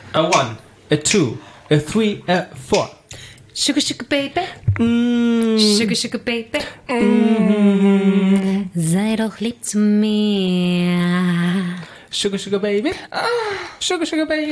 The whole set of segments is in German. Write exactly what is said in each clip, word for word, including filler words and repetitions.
A one, a two, a three, a four. Sugar, sugar, baby. Mm. Sugar, sugar, baby. Mm. Sei doch lieb zu mir. Sugar, sugar, baby. Sugar, sugar, baby.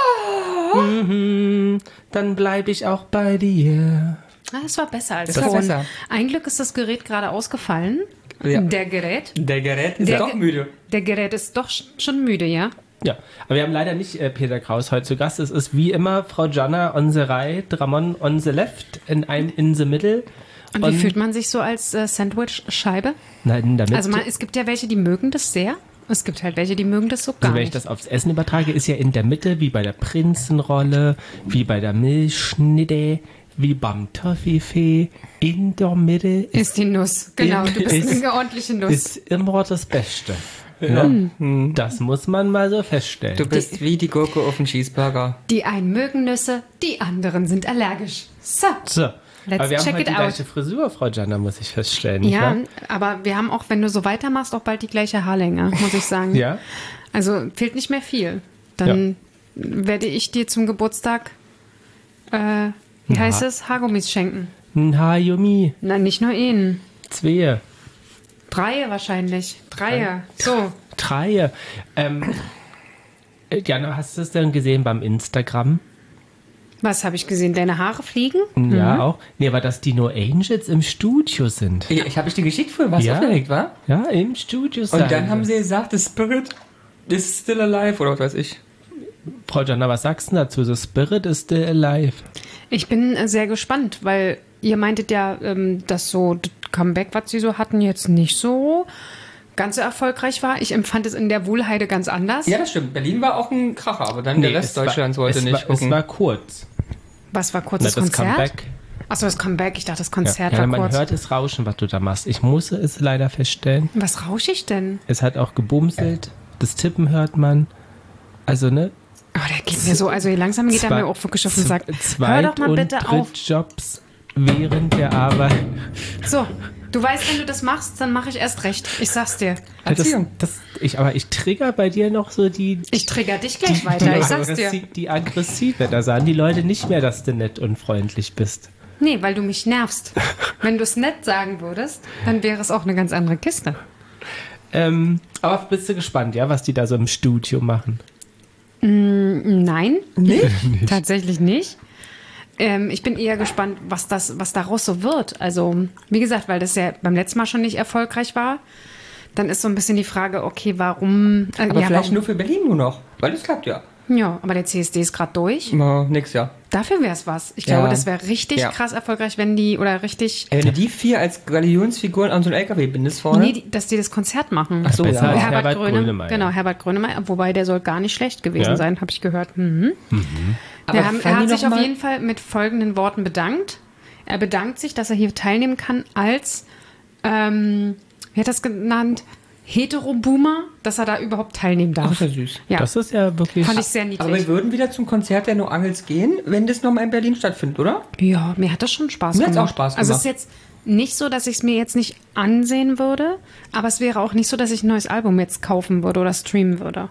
Mhm. Dann bleib ich auch bei dir. Das war besser als Das war vorhin. besser. Ein Glück ist das Gerät gerade ausgefallen. Ja. Der Gerät. Der Gerät ist Der doch Ge- müde. Der Gerät ist doch sch- schon müde, ja? Ja, aber wir haben leider nicht äh, Peter Kraus heute zu Gast. Es ist wie immer Frau Jana on the right, Ramon on the left, in ein in the middle. Und wie fühlt man sich so als äh, Sandwich-Scheibe? Nein, in der Mitte. Also man, es gibt ja welche, die mögen das sehr. Es gibt halt welche, die mögen das so gar Also wenn ich nicht. das aufs Essen übertrage, ist ja in der Mitte, wie bei der Prinzenrolle, wie bei der Milchschnitte, wie beim Toffifee, in der Mitte ist, Ist die Nuss. Genau, in- du bist ist- eine ordentliche Nuss. ist immer das Beste. Ja? Das muss man mal so feststellen. Du bist wie die Gurke auf dem Cheeseburger. Die einen mögen Nüsse, die anderen sind allergisch. So. so. Let's aber wir haben check heute it die out. gleiche Frisur, Frau Jana, muss ich feststellen. nicht Ja, wahr? aber wir haben auch, wenn du so weitermachst, auch bald die gleiche Haarlänge, muss ich sagen. Ja? Also fehlt nicht mehr viel. Dann werde ich dir zum Geburtstag, äh, wie Ja. heißt es, Haargummis schenken. Ein Hayumi, Nein, nicht nur ihn. zwei, Dreie wahrscheinlich. Dreie. So. drei. Ähm, äh, Jana, hast du es denn gesehen beim Instagram? Was habe ich gesehen? Deine Haare fliegen? Ja, auch. Nee, aber dass die No Angels im Studio sind. Ich, ich habe ich die geschickt vorher, was Ja. aufgeregt war. Ja, im Studio Und dann haben sie gesagt, the spirit is still alive, oder was weiß ich. Frau Jana, was sagst du dazu? The Spirit is still alive. Ich bin äh, sehr gespannt, weil ihr meintet ja, ähm, dass so das Comeback, was sie so hatten, jetzt nicht so ganz so erfolgreich war. Ich empfand es in der Wohlheide ganz anders. Ja, das stimmt. Berlin war auch ein Kracher, aber dann der Rest es war- Deutschlands wollte es nicht war, gucken. Es war kurz. Was war kurz Na, das Konzert? Comeback. Achso, das Comeback. Ich dachte, das Ja, Konzert ja, war man kurz. hört es rauschen, was du da machst. Ich muss es leider feststellen. Was rausche ich denn? Es hat auch gebumselt. Das Tippen hört man. Also, ne? Oh, der geht mir so, also langsam geht er Zwei- mir auch wirklich auf den Z- Sack. Hör Zweit- doch mal und bitte auf. Drittjobs während der Arbeit. So, du weißt, wenn du das machst, dann mache ich erst recht. Ich sag's dir. Das, Erziehung. das, ich, aber ich trigger bei dir noch so die, Ich trigger dich gleich die, weiter, die, ich sag's dir. aggressi- die aggressive. Da sagen die Leute nicht mehr, dass du nett und freundlich bist. Nee, weil du mich nervst. Wenn du es nett sagen würdest, dann wäre es auch eine ganz andere Kiste. Ähm, aber bist du gespannt, ja, was die da so im Studio machen? Nein, nicht? Tatsächlich nicht. Ähm, ich bin eher gespannt, was, das, was daraus so wird. Also, wie gesagt, weil das ja beim letzten Mal schon nicht erfolgreich war, dann ist so ein bisschen die Frage, okay, warum... Äh, aber ja, vielleicht warum, nur für Berlin nur noch, weil das klappt ja. Ja, aber der C S D ist gerade durch. No, nix, ja. Dafür wäre es was. Ich Ja. glaube, das wäre richtig Ja. krass erfolgreich, wenn die, oder richtig... Ey, wenn du die vier als Galionsfiguren an so einen L K W bindest vorne. Nee, die, dass die das Konzert machen. Ach so, Besser ja. als Herbert, Herbert Grönemeyer. Grönemeyer. Genau, Herbert Grönemeyer, wobei der soll gar nicht schlecht gewesen Ja? sein, habe ich gehört. Mhm. Aber Wir haben, er fangen hat die sich noch auf mal- jeden Fall mit folgenden Worten bedankt. Er bedankt sich, dass er hier teilnehmen kann als, ähm, wie hat das genannt, Hetero-Boomer, dass er da überhaupt teilnehmen darf. Ach, sehr süß. Ja, Das ist ja wirklich... fand ich sehr niedlich. Aber wir würden wieder zum Konzert der No Angels gehen, wenn das nochmal in Berlin stattfindet, oder? Ja, mir hat das schon Spaß Mir gemacht. hat's auch Spaß Also es gemacht. ist jetzt nicht so, dass ich es mir jetzt nicht ansehen würde, aber es wäre auch nicht so, dass ich ein neues Album jetzt kaufen würde oder streamen würde.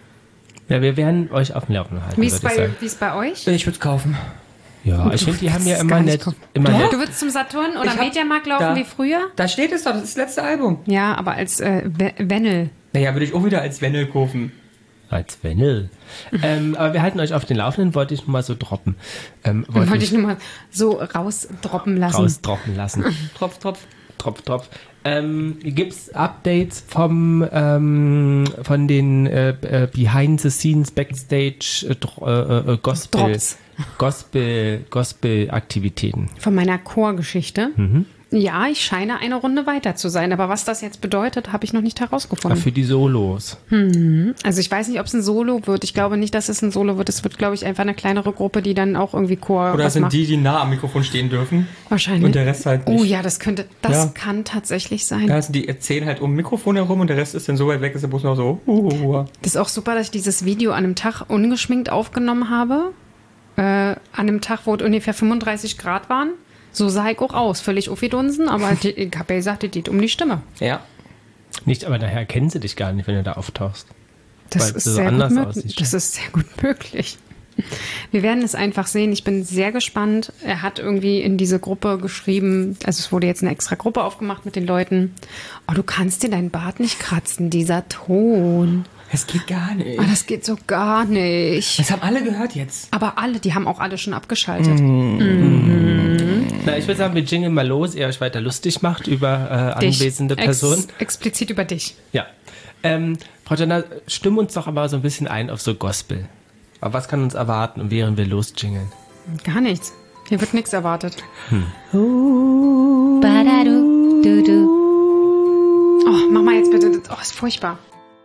Ja, wir werden euch auf dem Laufenden halten, Wie ist würde ich bei, sagen. wie ist bei euch? Ich würde es kaufen. Ja, ich finde, die haben ja kannst immer gar nicht nett... gucken. Immer nett. Du würdest zum Saturn oder Ich hab- Mediamarkt laufen da- wie früher? Da steht es doch, das ist das letzte Album. Ja, aber als äh, We- Wennel. Naja, würde ich auch wieder als Wendel kaufen. Als Wennel. ähm, aber wir halten euch auf den Laufenden, wollte ich nur mal so droppen. Ähm, wollte Wollte ich nur mal so rausdroppen lassen. rausdroppen lassen. Tropf, Tropf. Tropf, Tropf. Ähm, Gibt es Updates vom, ähm, von den äh, äh, Behind the Scenes Backstage äh, Dro- äh, äh, Gospel, Drops. Gospel, Gospel-Aktivitäten? Von meiner Chorgeschichte. Mhm. Ja, ich scheine eine Runde weiter zu sein, aber was das jetzt bedeutet, habe ich noch nicht Ah, herausgefunden. für die Solos. Also ich weiß nicht, ob es ein Solo wird. Ich glaube nicht, dass es ein Solo wird. Es wird, glaube ich, einfach eine kleinere Gruppe, die dann auch irgendwie Chor Oder was sind macht. die, die nah am Mikrofon stehen dürfen? Wahrscheinlich. Und der Rest halt nicht. Oh ja, das könnte, das Ja. kann tatsächlich sein. Da sind die erzählen halt um ein Mikrofon herum und der Rest ist dann so weit weg, dass der Bus noch so. Uh, uh, uh. Das ist auch super, dass ich dieses Video an einem Tag ungeschminkt aufgenommen habe. Äh, an einem Tag, wo es ungefähr fünfunddreißig Grad waren. So sah ich auch aus, völlig aufgedunsen, aber die, ich habe ja gesagt, es geht um die Stimme. Ja. Nicht, aber nachher erkennen sie dich gar nicht, wenn du da auftauchst. Das Weil ist du so sehr anders gut möglich. aussiehst. Das ist sehr gut möglich. Wir werden es einfach sehen. Ich bin sehr gespannt. Er hat irgendwie in diese Gruppe geschrieben, also es wurde jetzt eine extra Gruppe aufgemacht mit den Leuten. Oh, du kannst dir deinen Bart nicht kratzen, dieser Ton. Es geht gar nicht. Ah, das geht so gar nicht. Das haben alle gehört jetzt. Aber alle, die haben auch alle schon abgeschaltet. Na, ich würde sagen, wir jingeln mal los, ihr euch weiter lustig macht über äh, Dich. anwesende Personen. Ex explizit über dich. Ja. Ähm, Frau Jenner, stimm uns doch aber so ein bisschen ein auf so Gospel. Aber was kann uns erwarten und während wir losjingeln? Gar nichts. Hier wird nichts erwartet. Badadu, du, du. Oh, mach mal jetzt bitte. Oh, ist furchtbar.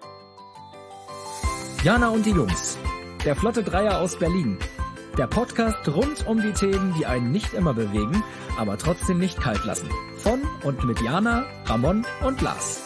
Jana und die Jungs. Der Flotte Dreier aus Berlin. Der Podcast rund um die Themen, die einen nicht immer bewegen, aber trotzdem nicht kalt lassen. Von und mit Jana, Ramon und Lars.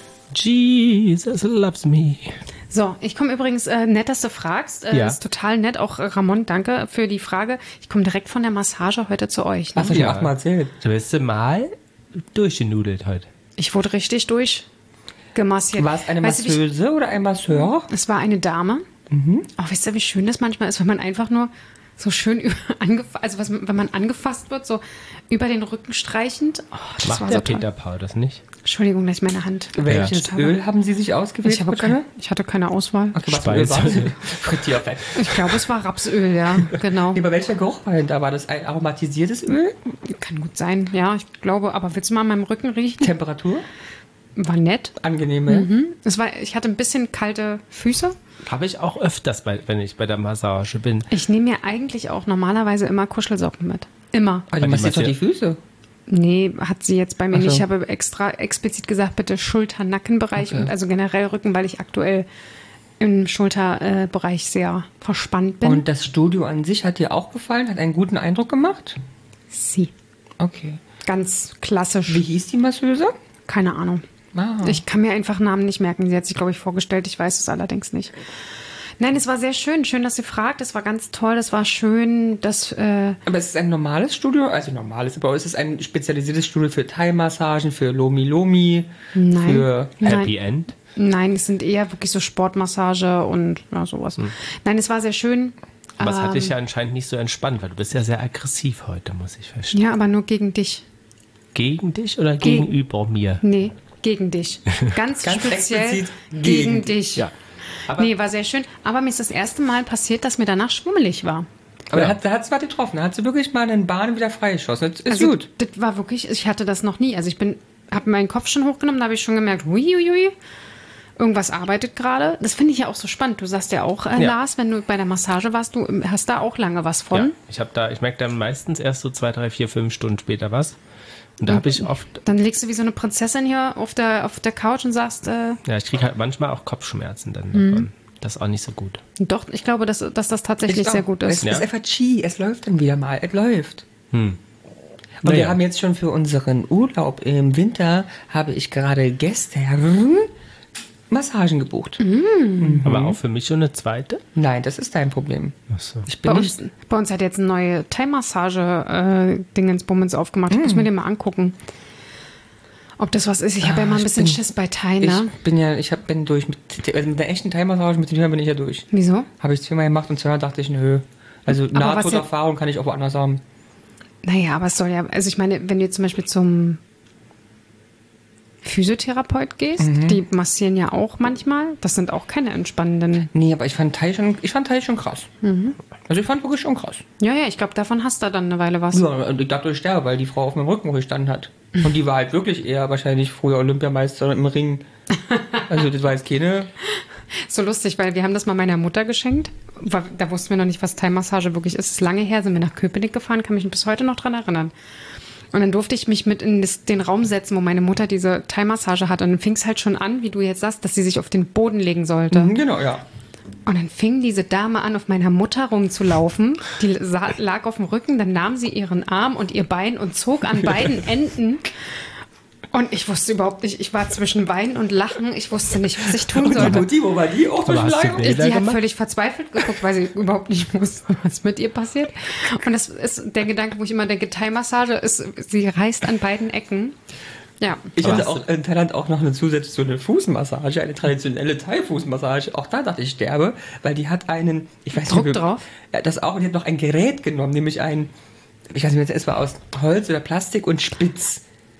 Jesus loves me. So, ich komme übrigens, äh, nett, dass du fragst. Äh, Ja. Ist total nett. Auch äh, Ramon, danke für die Frage. Ich komme direkt von der Massage heute zu euch. Ne? Hast du schon achtmal erzählt? Du bist du mal durchgenudelt heute. Ich wurde richtig durchgemassiert. War es eine Weißt du, wie ich- Masseuse oder ein Masseur? Es war eine Dame. Oh, wisst ihr, wie schön das manchmal ist, wenn man einfach nur so schön über, angefasst, also was, wenn man angefasst wird, so über den Rücken streichend. Oh, das Macht war der so toll. Peter Paul das nicht? Entschuldigung, dass ich meine Hand. Welches total- Öl haben Sie sich ausgewählt? Ich, habe Frau Jenner? kein, ich hatte keine Auswahl. Okay, was für Öl war Speise. das? Frittierfett. Ich glaube, es war Rapsöl, ja, genau. Nee, aber welcher Geruch war denn da? War das ein aromatisiertes Öl? Kann gut sein, ja, ich glaube. Aber willst du mal an meinem Rücken riechen? Temperatur? War nett. Angenehme. Mhm. Es war, ich hatte ein bisschen kalte Füße. Habe ich auch öfters, bei, wenn ich bei der Massage bin. Ich nehme mir eigentlich auch normalerweise immer Kuschelsocken mit. Immer. Aber die die massiert doch Massier- die Füße. Nee, hat sie jetzt bei mir Ach so. nicht. Ich habe extra explizit gesagt, bitte Schulter-Nackenbereich Okay. und also generell Rücken, weil ich aktuell im Schulterbereich sehr verspannt bin. Und das Studio an sich hat dir auch gefallen? Hat einen guten Eindruck gemacht? sie. Okay. Ganz klassisch. Wie hieß die Masseuse? Keine Ahnung. Ah. Ich kann mir einfach Namen nicht merken. Sie hat sich, glaube ich, vorgestellt. Ich weiß es allerdings nicht. Nein, es war sehr schön. Schön, dass sie fragt. Es war ganz toll. Es war schön, dass... Äh, Aber es ist ein normales Studio, also normales, aber es ist ein spezialisiertes Studio für Thai-Massagen, für Lomi Lomi, Nein. für... Happy nein, End. nein, es sind eher wirklich so Sportmassage und ja, sowas. Nein, es war sehr schön. Aber es hat Ähm, dich ja anscheinend nicht so entspannt, weil du bist ja sehr aggressiv heute, muss ich verstehen. Ja, aber nur gegen dich. Gegen dich oder Ge- gegenüber mir? Nee, gegen dich. Ganz, Ganz speziell explizit gegen, gegen dich. Ja. Aber Nee, war sehr schön. Aber mir ist das erste Mal passiert, dass mir danach schwummelig war. Aber Ja. da hat, da hat es mal getroffen, da hat sie wirklich mal einen Bahn wieder freigeschossen. Das ist Also, gut. das war wirklich, ich hatte das noch nie. Also ich bin, habe meinen Kopf schon hochgenommen, da habe ich schon gemerkt, huiuiui, irgendwas arbeitet gerade. Das finde ich ja auch so spannend. Du sagst ja auch, äh, Ja. Lars, wenn du bei der Massage warst, du hast da auch lange was von. ja, ich habe da, ich merke dann meistens erst so zwei, drei, vier, fünf Stunden später was. Und da habe ich oft, Dann legst du wie so eine Prinzessin hier auf der, auf der Couch und sagst, äh, ja, ich kriege halt manchmal auch Kopfschmerzen dann davon. Das ist auch nicht so gut. doch, ich glaube, dass, dass das tatsächlich Ich sehr auch. gut Es ist. Ja. ist einfach Chi, es läuft dann wieder mal, es läuft. Und wir Naja. haben jetzt schon für unseren Urlaub im Winter, habe ich gerade gestern Massagen gebucht. Aber auch für mich schon eine zweite? Nein, das ist dein Problem. Achso. Ich Bei bin uns, nicht... bei uns hat jetzt eine neue Thai-Massage-Dingensbummens aufgemacht. Ich muss mir den mal angucken. Ob das was ist. Ich habe ja Ah, mal ein ich bisschen bin- Schiss bei Thai, ne? Ich bin ja, ich hab, bin durch. Mit, also mit der echten Thai-Massage, mit den Hörern bin ich ja durch. Wieso? Habe ich zweimal gemacht und zweimal dachte ich, nö. Also was Nahtoderfahrung kann ich auch woanders haben. Naja, aber es soll ja, also ich meine, wenn du jetzt zum Beispiel zum Physiotherapeut gehst, die massieren ja auch manchmal. Das sind auch keine entspannenden. Nee, aber ich fand Thai schon, ich fand Thai schon krass. Also ich fand wirklich schon krass. Ja, ja, ich glaube, davon hast du dann eine Weile was. Ja, und ich dachte, ich sterbe, weil die Frau auf meinem Rücken gestanden hat. Und die war halt wirklich eher wahrscheinlich früher Olympiameister im Ring. Also das war jetzt keine... So lustig, weil wir haben das mal meiner Mutter geschenkt. War- Da wussten wir noch nicht, was Thai-Massage wirklich ist. Es ist lange her, sind wir nach Köpenick gefahren, kann mich bis heute noch dran erinnern. Und dann durfte ich mich mit in das, den Raum setzen, wo meine Mutter diese Thai-Massage hat. Und dann fing es halt schon an, wie du jetzt sagst, dass sie sich auf den Boden legen sollte. Mhm, genau, ja. Und dann fing diese Dame an, auf meiner Mutter rumzulaufen. Die sa- lag auf dem Rücken, dann nahm sie ihren Arm und ihr Bein und zog an beiden Enden. Und ich wusste überhaupt nicht, ich war zwischen Weinen und Lachen. Ich wusste nicht, was ich tun sollte. Mutti, wo war die? Auch Aber hast du zwischen Bilder Die hat gemacht? völlig verzweifelt geguckt, weil sie überhaupt nicht wusste, was mit ihr passiert. Und das ist der Gedanke, wo ich immer denke, Thai-Massage ist, sie reißt an beiden Ecken. Ja. Ich Aber hatte auch in Thailand auch noch eine zusätzlich so eine Fußmassage, eine traditionelle Thai-Fußmassage. Auch da dachte ich, ich sterbe, weil die hat einen, ich weiß Druck nicht, wie- drauf? Ja, das auch, und die hat noch ein Gerät genommen, nämlich ein, ich weiß nicht, es war aus Holz oder Plastik und spitz.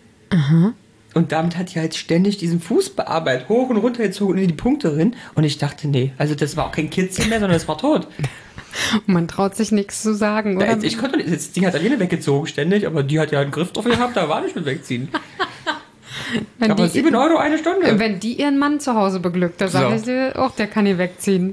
Und damit hat die halt ständig diesen Fuß bearbeitet, hoch und runter gezogen und in die Punkte drin. Und ich dachte, nee, also das war auch kein Kitzel mehr, sondern es war tot. Und man traut sich nichts zu sagen, oder? Ja, ich konnte nicht, das Ding hat alleine weggezogen ständig, aber die hat ja einen Griff drauf gehabt, da war nicht mit wegziehen. wenn, Aber die, sieben Euro eine Stunde. wenn die ihren Mann zu Hause beglückt, da sage So. ich dir auch, der kann hier wegziehen.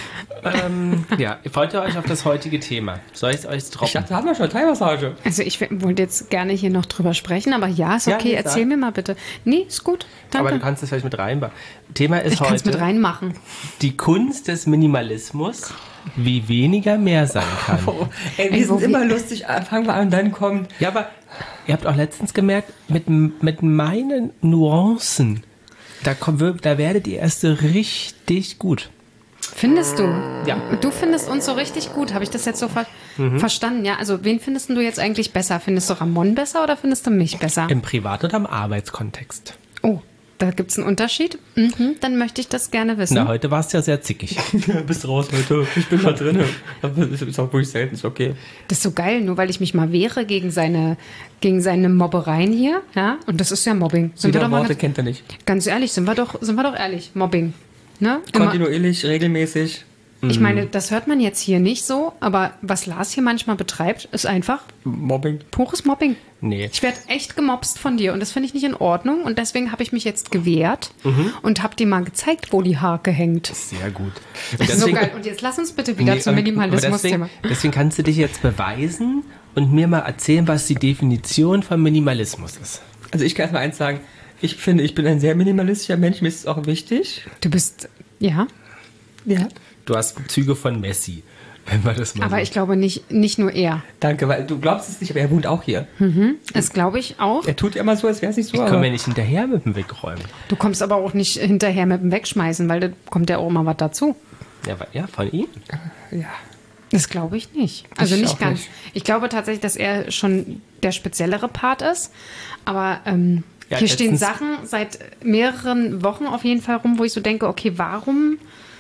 Ähm, ja, freut ihr euch auf das heutige Thema? Soll ich es euch Ich droppen? dachte, da haben wir schon Thai-Massage. Also ich w- wollte jetzt gerne hier noch drüber sprechen, aber ja, ist Ja, okay, nee, erzähl sag. mir mal bitte. Nee, ist gut, Aber du danke. kannst es vielleicht mit reinbauen. Thema ist Ich kann es mit heute reinmachen. die Kunst des Minimalismus, wie weniger mehr sein kann. Oh, ey, wir Ey, wo sind immer wir- lustig, fangen wir an, dann kommt. Ja, aber ihr habt auch letztens gemerkt, mit, mit meinen Nuancen, da, kommt, wir- da werdet ihr erst so richtig gut. Findest du? Ja. Du findest uns so richtig gut. Habe ich das jetzt so ver Mhm. verstanden? Ja, also wen findest du jetzt eigentlich besser? Findest du Ramon besser oder findest du mich besser? Im Privat- oder im Arbeitskontext. Oh, da gibt es einen Unterschied? Mhm, dann möchte ich das gerne wissen. Na, heute war es ja sehr zickig. Bist raus heute, ich bin mal drin. Aber das ist auch wirklich selten, ist okay. Das ist so geil, nur weil ich mich mal wehre gegen seine, gegen seine Mobbereien hier. Ja? Und das ist ja Mobbing. Sind wir Wieder doch mal Worte ganz, kennt er nicht. ganz ehrlich, sind wir doch, sind wir doch ehrlich. Mobbing. Ne? Immer, Kontinuierlich, regelmäßig. ich meine, das hört man jetzt hier nicht so, aber was Lars hier manchmal betreibt, ist einfach Mobbing. pures Mobbing. Nee. Ich werde echt gemobst von dir und das finde ich nicht in Ordnung und deswegen habe ich mich jetzt gewehrt Mhm. und habe dir mal gezeigt, wo die Hake hängt. Sehr gut. Das ist so geil. Und jetzt lass uns bitte wieder Nee, zum und- Minimalismus-Thema. aber Deswegen, deswegen kannst du dich jetzt beweisen und mir mal erzählen, was die Definition von Minimalismus ist. Also ich kann erst mal eins sagen. Ich finde, ich bin ein sehr minimalistischer Mensch. Mir ist es auch wichtig. Du bist, ja, Ja. Du hast Züge von Messi, wenn man das mal aber so- ich glaube nicht, nicht nur er. Danke, weil du glaubst es nicht, aber er wohnt auch hier. Das glaube ich auch. Er tut ja immer so, als wäre es nicht so. Ich aber komme ja nicht hinterher mit dem Wegräumen. Du kommst aber auch nicht hinterher mit dem Wegschmeißen, weil da kommt ja auch mal was dazu. Ja, wa- ja von ihm. ja. Das glaube ich nicht. Also Ich nicht auch ganz. nicht. Ich glaube tatsächlich, dass er schon der speziellere Part ist. Aber ähm, Ja, hier stehen letztens- Sachen seit mehreren Wochen auf jeden Fall rum, wo ich so denke, okay, warum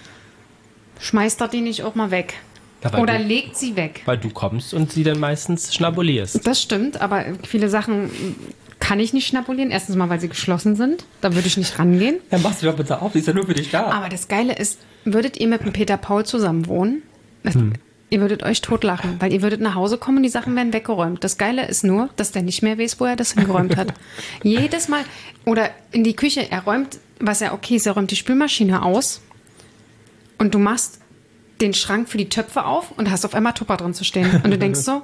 schmeißt er die nicht auch mal weg? Ja, weil Oder du- legt sie weg? Weil du kommst und sie dann meistens schnabulierst. Das stimmt, aber viele Sachen kann ich nicht schnabulieren. Erstens mal, weil sie geschlossen sind. Da würde ich nicht rangehen. Dann machst du doch bitte auf, die ist ja nur für dich da. Aber das Geile ist, würdet ihr mit dem Peter Paul zusammen wohnen? Das, Ihr würdet euch totlachen, weil ihr würdet nach Hause kommen und die Sachen werden weggeräumt. Das Geile ist nur, dass der nicht mehr weiß, wo er das hingeräumt hat. Jedes Mal, oder in die Küche, er räumt, was ja okay ist, er räumt die Spülmaschine aus und du machst den Schrank für die Töpfe auf und hast auf einmal Tupper drin zu stehen. Und du denkst so,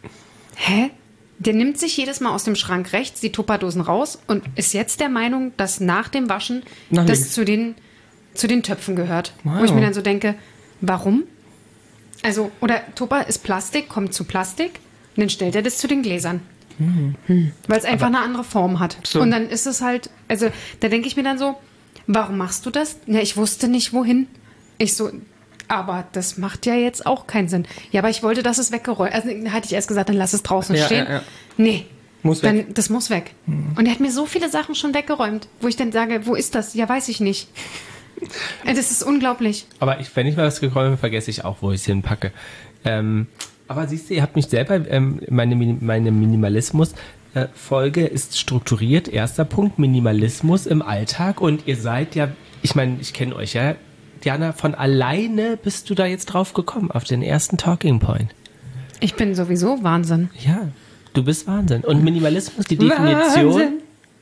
hä? Der nimmt sich jedes Mal aus dem Schrank rechts die Tupperdosen raus und ist jetzt der Meinung, dass nach dem Waschen Nach das links. zu den, zu den Töpfen gehört. Wow. Wo ich mir dann so denke, warum? Also, oder Tupper ist Plastik, kommt zu Plastik und dann stellt er das zu den Gläsern. Hm. Weil es einfach eine andere Form hat. So. Und dann ist es halt, also da denke ich mir dann so, warum machst du das? Ja, ich wusste nicht, wohin. Ich so, aber das macht ja jetzt auch keinen Sinn. Ja, aber ich wollte, dass es weggeräumt. Also dann hatte ich erst gesagt, dann lass es draußen Ja, stehen. ja, ja. Nee. Muss dann, weg. Das muss weg. Und er hat mir so viele Sachen schon weggeräumt, wo ich dann sage, wo ist das? Ja, weiß ich nicht. Äh, Das ist unglaublich. Aber ich, wenn ich mal was geräumt habe, vergesse ich auch, wo ich es hinpacke. Ähm, aber siehst du, ihr habt mich selber, ähm, meine, Mini- meine Minimalismus-Folge ist strukturiert. Erster Punkt, Minimalismus im Alltag. Und ihr seid ja, ich meine, ich kenne euch ja, Diana, von alleine bist du da jetzt drauf gekommen, auf den ersten Talking Point. Ich bin sowieso Wahnsinn. Ja, du bist Wahnsinn. Und Minimalismus, die Definition... Wahnsinn.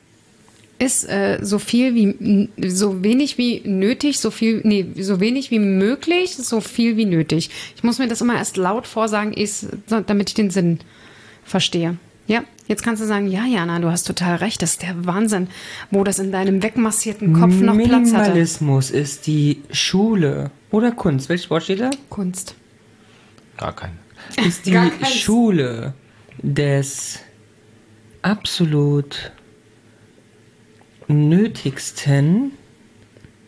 Ist äh, so viel wie, n- so wenig wie nötig, so viel, nee, so wenig wie möglich, so viel wie nötig. Ich muss mir das immer erst laut vorsagen, ist, so, damit ich den Sinn verstehe. Ja, jetzt kannst du sagen, ja, Jana, du hast total recht, das ist der Wahnsinn, wo das in deinem wegmassierten Kopf noch Platz hatte. Minimalismus ist die Schule oder Kunst. Welches Wort steht da? Kunst. Gar kein. Ist die Gar keins. Schule des absolut nötigsten.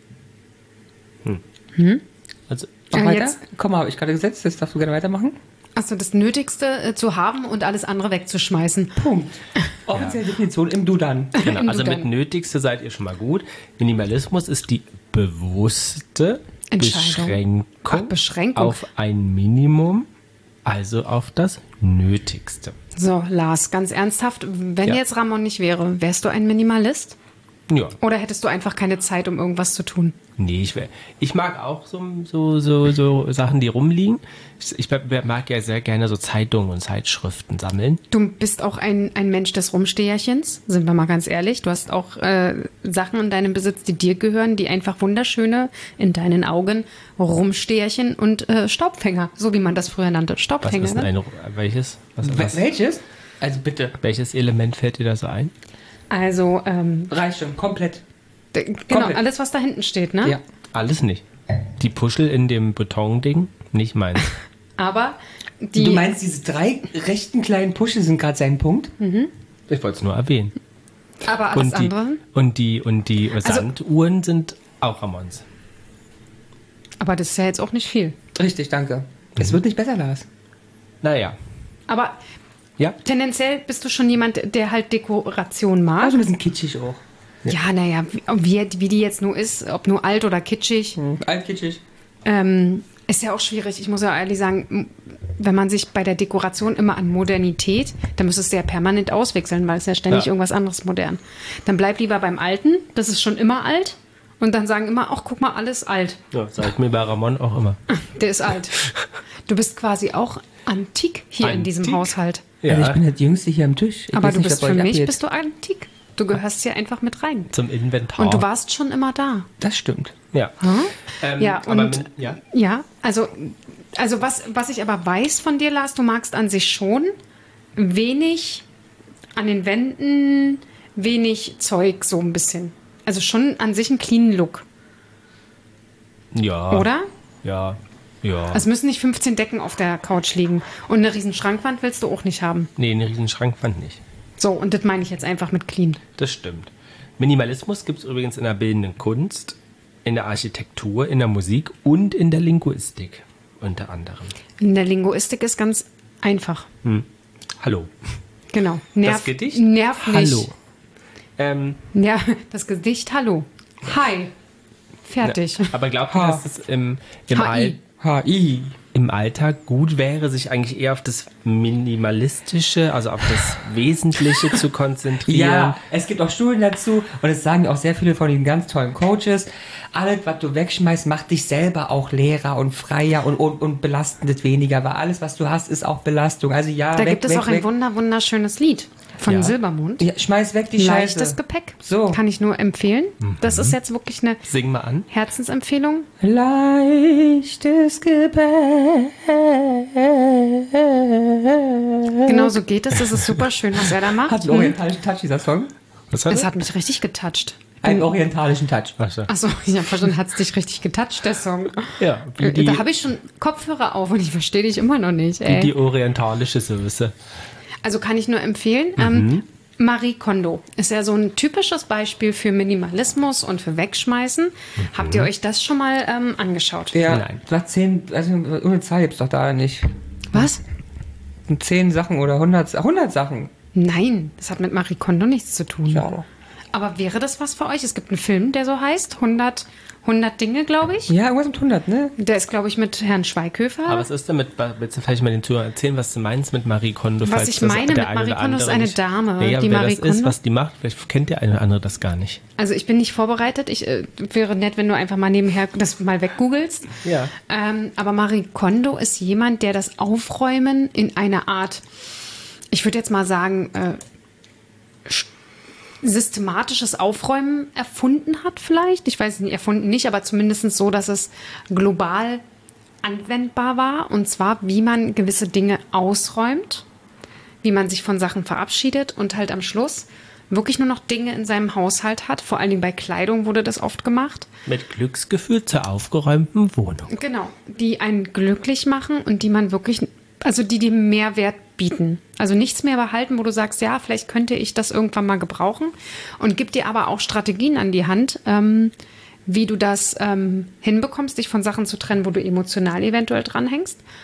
Also, Mach Ja, weiter. jetzt- Komm mal, habe ich gerade gesetzt. Jetzt darfst du gerne weitermachen. Also das Nötigste äh, zu haben und alles andere wegzuschmeißen. Punkt. Offizielle Definition im Dudan. Genau, Im also mit Dudan. Nötigste seid ihr schon mal gut. Minimalismus ist die bewusste Entscheidung. Beschränkung, Ach, Beschränkung. auf ein Minimum, also auf das Nötigste. So, Lars, ganz ernsthaft, wenn Ja. jetzt Ramon nicht wäre, wärst du ein Minimalist? Ja, Oder hättest du einfach keine Zeit, um irgendwas zu tun? nee, ich, wär- ich mag auch so, so, so, so Sachen, die rumliegen. Ich, ich mag ja sehr gerne so Zeitungen und Zeitschriften sammeln. Du bist auch ein, ein Mensch des Rumsteherchens, sind wir mal ganz ehrlich. Du hast auch äh, Sachen in deinem Besitz, die dir gehören, die einfach wunderschöne, in deinen Augen, Rumsteherchen und äh, Staubfänger, so wie man das früher nannte. Was Staubfänger, ist denn ne? ein, welches? Was, Wel- was, Welches? Also bitte. welches Element fällt dir da so ein? Also, ähm, Reicht schon, komplett. d- genau, Komplett. alles, was da hinten steht, ne? Ja. Alles nicht. Die Puschel in dem Betonding, nicht meins. Aber die... Du meinst, diese drei rechten kleinen Pusche sind gerade sein Punkt? Ich wollte es nur erwähnen. aber alles Und die, andere... und die, und die Sanduhren sind auch Ramons. Aber das ist ja jetzt auch nicht viel. Richtig, danke. Es wird nicht besser, Lars. Naja. Aber Ja? tendenziell bist du schon jemand, der halt Dekoration mag. Also ein bisschen kitschig auch. Ja, naja, wie, wie die jetzt nur ist, ob nur alt oder kitschig, Altkitschig. ähm, ist ja auch schwierig. Ich muss ja ehrlich sagen, m- wenn man sich bei der Dekoration immer an Modernität, dann müsstest du ja permanent auswechseln, weil es ja ständig Ja. irgendwas anderes modern. Dann bleib lieber beim Alten, das ist schon immer alt. Und dann sagen immer, ach, guck mal, alles alt. Ja, sag ich mir bei Ramon auch immer. Der ist alt. Du bist quasi auch antik hier in diesem Antik? Haushalt. Ja, Also ich bin das Jüngste hier am Tisch. Ich Aber weiß du nicht, bist was für euch mich, abgeht. bist du antik. Du gehörst hier einfach mit rein. zum Inventar. Und du warst schon immer da. Das stimmt. Ja. Ähm, Ja, aber und mit, ja. ja, also, also was, was ich aber weiß von dir, Lars, du magst an sich schon wenig an den Wänden, wenig Zeug, so ein bisschen. Also schon an sich einen cleanen Look, Ja. oder? Ja. Ja. Es müssen nicht fünfzehn Decken auf der Couch liegen. Und eine riesen Schrankwand willst du auch nicht haben. nee, einen riesen Schrankwand nicht. So, und das meine ich jetzt einfach mit clean. Das stimmt. Minimalismus gibt es übrigens in der bildenden Kunst, in der Architektur, in der Musik und in der Linguistik unter anderem. In der Linguistik ist ganz einfach. Hallo. Genau. Nerv, das Gedicht? Nerv nicht. Hallo. Ähm, Ja, das Gedicht, hallo. Hi. Fertig. aber glaubt ihr, Ha. dass es im, im, H I. All, H I. im Alltag gut wäre, sich eigentlich eher auf das Minimalistische, also auf das Wesentliche zu konzentrieren? Ja, es gibt auch Studien dazu und es sagen auch sehr viele von den ganz tollen Coaches. Alles, was du wegschmeißt, macht dich selber auch leerer und freier und, und, und belastet weniger, weil alles, was du hast, ist auch Belastung. Also ja, Da weg, gibt es weg, auch ein weg. wunder, wunderschönes Lied von Ja. Silbermond. Ja, schmeiß weg die Leichtes Scheiße. Gepäck. So. Kann ich nur empfehlen. Das ist jetzt wirklich eine Sing mal an. Herzensempfehlung. Leichtes Gepäck. Genau so geht es. Das ist super schön, was er da macht. Hat einen orientalischen Touch, dieser Song? Was hat Es er? hat mich richtig getoucht. Einen orientalischen Touch. Ach so. Achso, ich habe verstanden, hat es dich richtig getoucht, der Song. Ja, wie die, Da habe ich schon Kopfhörer auf und ich verstehe dich immer noch nicht. wie Ey. die orientalische Soße. Also kann ich nur empfehlen. Ähm, Marie Kondo ist ja so ein typisches Beispiel für Minimalismus und für Wegschmeißen. Habt ihr euch das schon mal ähm, angeschaut? Ja, Nein. sag zehn, also ohne Zahl gibt's doch da nicht. Was? Zehn Sachen oder hundert, hundert Sachen. Nein, das hat mit Marie Kondo nichts zu tun. Ja. Aber wäre das was für euch? Es gibt einen Film, der so heißt, hundert, hundert Dinge, glaube ich. Ja, irgendwas mit hundert, ne? Der ist, glaube ich, mit Herrn Schweighöfer. Aber was ist denn mit, willst du vielleicht mal den Zuhörern erzählen, was du meinst mit Marie Kondo? Was falls ich das meine der mit eine Marie oder Kondo ist andere eine nicht- Dame, Nee, aber die wer Marie das ist, Kondo- was die macht, vielleicht kennt der eine oder andere das gar nicht. Also ich bin nicht vorbereitet. Ich äh, wäre nett, wenn du einfach mal nebenher das mal weggoogelst. Ja. Ähm, aber Marie Kondo ist jemand, der das Aufräumen in einer Art, ich würde jetzt mal sagen, äh, sch- systematisches Aufräumen erfunden hat vielleicht. Ich weiß nicht, erfunden nicht, aber zumindest so, dass es global anwendbar war. Und zwar, wie man gewisse Dinge ausräumt, wie man sich von Sachen verabschiedet und halt am Schluss wirklich nur noch Dinge in seinem Haushalt hat. Vor allen Dingen bei Kleidung wurde das oft gemacht. Mit Glücksgefühl zur aufgeräumten Wohnung. Genau, die einen glücklich machen und die man wirklich, also die dem Mehrwert bieten. Also nichts mehr behalten, wo du sagst, ja, vielleicht könnte ich das irgendwann mal gebrauchen, und gibt dir aber auch Strategien an die Hand, ähm, wie du das ähm, hinbekommst, dich von Sachen zu trennen, wo du emotional eventuell dranhängst.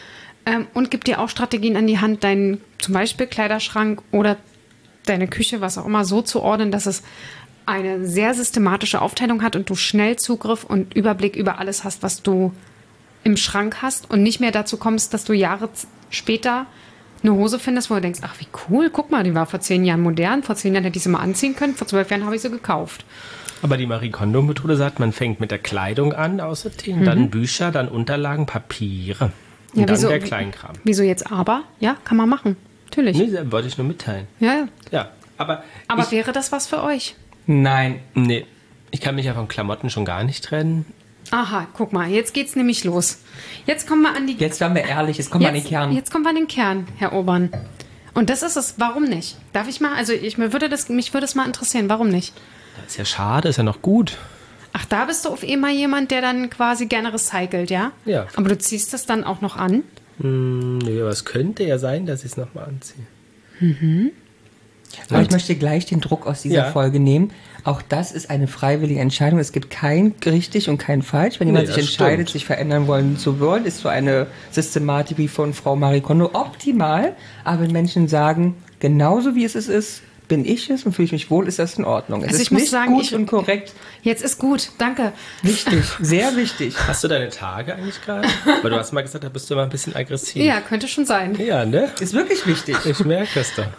ähm, und gibt dir auch Strategien an die Hand, deinen zum Beispiel Kleiderschrank oder deine Küche, was auch immer, so zu ordnen, dass es eine sehr systematische Aufteilung hat und du schnell Zugriff und Überblick über alles hast, was du im Schrank hast und nicht mehr dazu kommst, dass du Jahre später eine Hose findest, wo du denkst, ach wie cool, guck mal, die war vor zehn Jahren modern, vor zehn Jahren hätte ich sie mal anziehen können, vor zwölf Jahren habe ich sie gekauft. Aber die Marie Kondo-Methode sagt, man fängt mit der Kleidung an, außerdem, mhm. dann Bücher, dann Unterlagen, Papiere und ja, dann wieso, der Kleinkram. Wieso jetzt aber? Ja, kann man machen. Natürlich. Nee, das wollte ich nur mitteilen. Ja, ja. Ja, aber Aber ich, wäre das was für euch? Nein. Nee, ich kann mich ja von Klamotten schon gar nicht trennen. Aha, guck mal, jetzt geht's nämlich los. Jetzt kommen wir an die... Jetzt waren wir ehrlich, jetzt kommen wir an den Jetzt, Kern. jetzt kommen wir an den Kern, Herr Obern. Und das ist es. Warum nicht? Darf ich mal? Also ich, mir würde das, mich würde es mal interessieren. Warum nicht? Das ist ja schade, ist ja noch gut. Ach, da bist du auf einmal jemand, der dann quasi gerne recycelt, ja? Ja. Aber du ziehst das dann auch noch an? Hm, nee, aber es könnte ja sein, dass ich es nochmal anziehe. Mhm. Aber ich möchte gleich den Druck aus dieser Ja. Folge nehmen. Auch das ist eine freiwillige Entscheidung. Es gibt kein richtig und kein falsch. Wenn jemand Nee, sich das entscheidet, stimmt. sich verändern wollen zu wollen, ist so eine Systematik wie von Frau Marie Kondo optimal. Aber wenn Menschen sagen, genauso wie es ist, bin ich es und fühle ich mich wohl, ist das in Ordnung. Es Also ist ich muss nicht sagen, gut ich- und korrekt. Jetzt ist gut, danke. Wichtig, sehr wichtig. Hast du deine Tage eigentlich gerade? Weil du hast mal gesagt, da bist du immer ein bisschen aggressiv. Ja, könnte schon sein. Ja, ne? Ist wirklich wichtig. Ich merke das doch.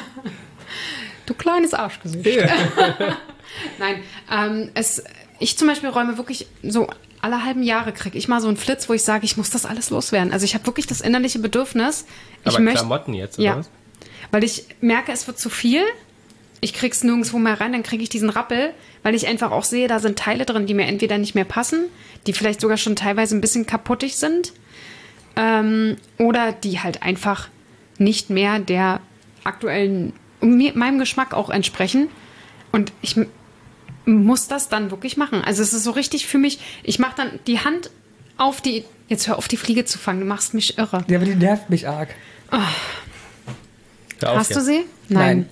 Du kleines Arschgesicht. Nein, ähm, es, ich zum Beispiel räume wirklich so alle halben Jahre kriege ich mal so einen Flitz, wo ich sage, ich muss das alles loswerden. Also ich habe wirklich das innerliche Bedürfnis. Ich Aber möchte, Klamotten jetzt, oder ja, was? weil ich merke, es wird zu viel. Ich krieg's nirgendwo mehr rein, dann kriege ich diesen Rappel, weil ich einfach auch sehe, da sind Teile drin, die mir entweder nicht mehr passen, die vielleicht sogar schon teilweise ein bisschen kaputtig sind, ähm, oder die halt einfach nicht mehr der aktuellen, mir, meinem Geschmack auch entsprechen. Und ich m- muss das dann wirklich machen. Also es ist so richtig für mich, ich mache dann die Hand auf die, jetzt hör auf die Fliege zu fangen, du machst mich irre. Ja, aber die nervt mich arg. Hör auf Hast du jetzt. sie? Nein.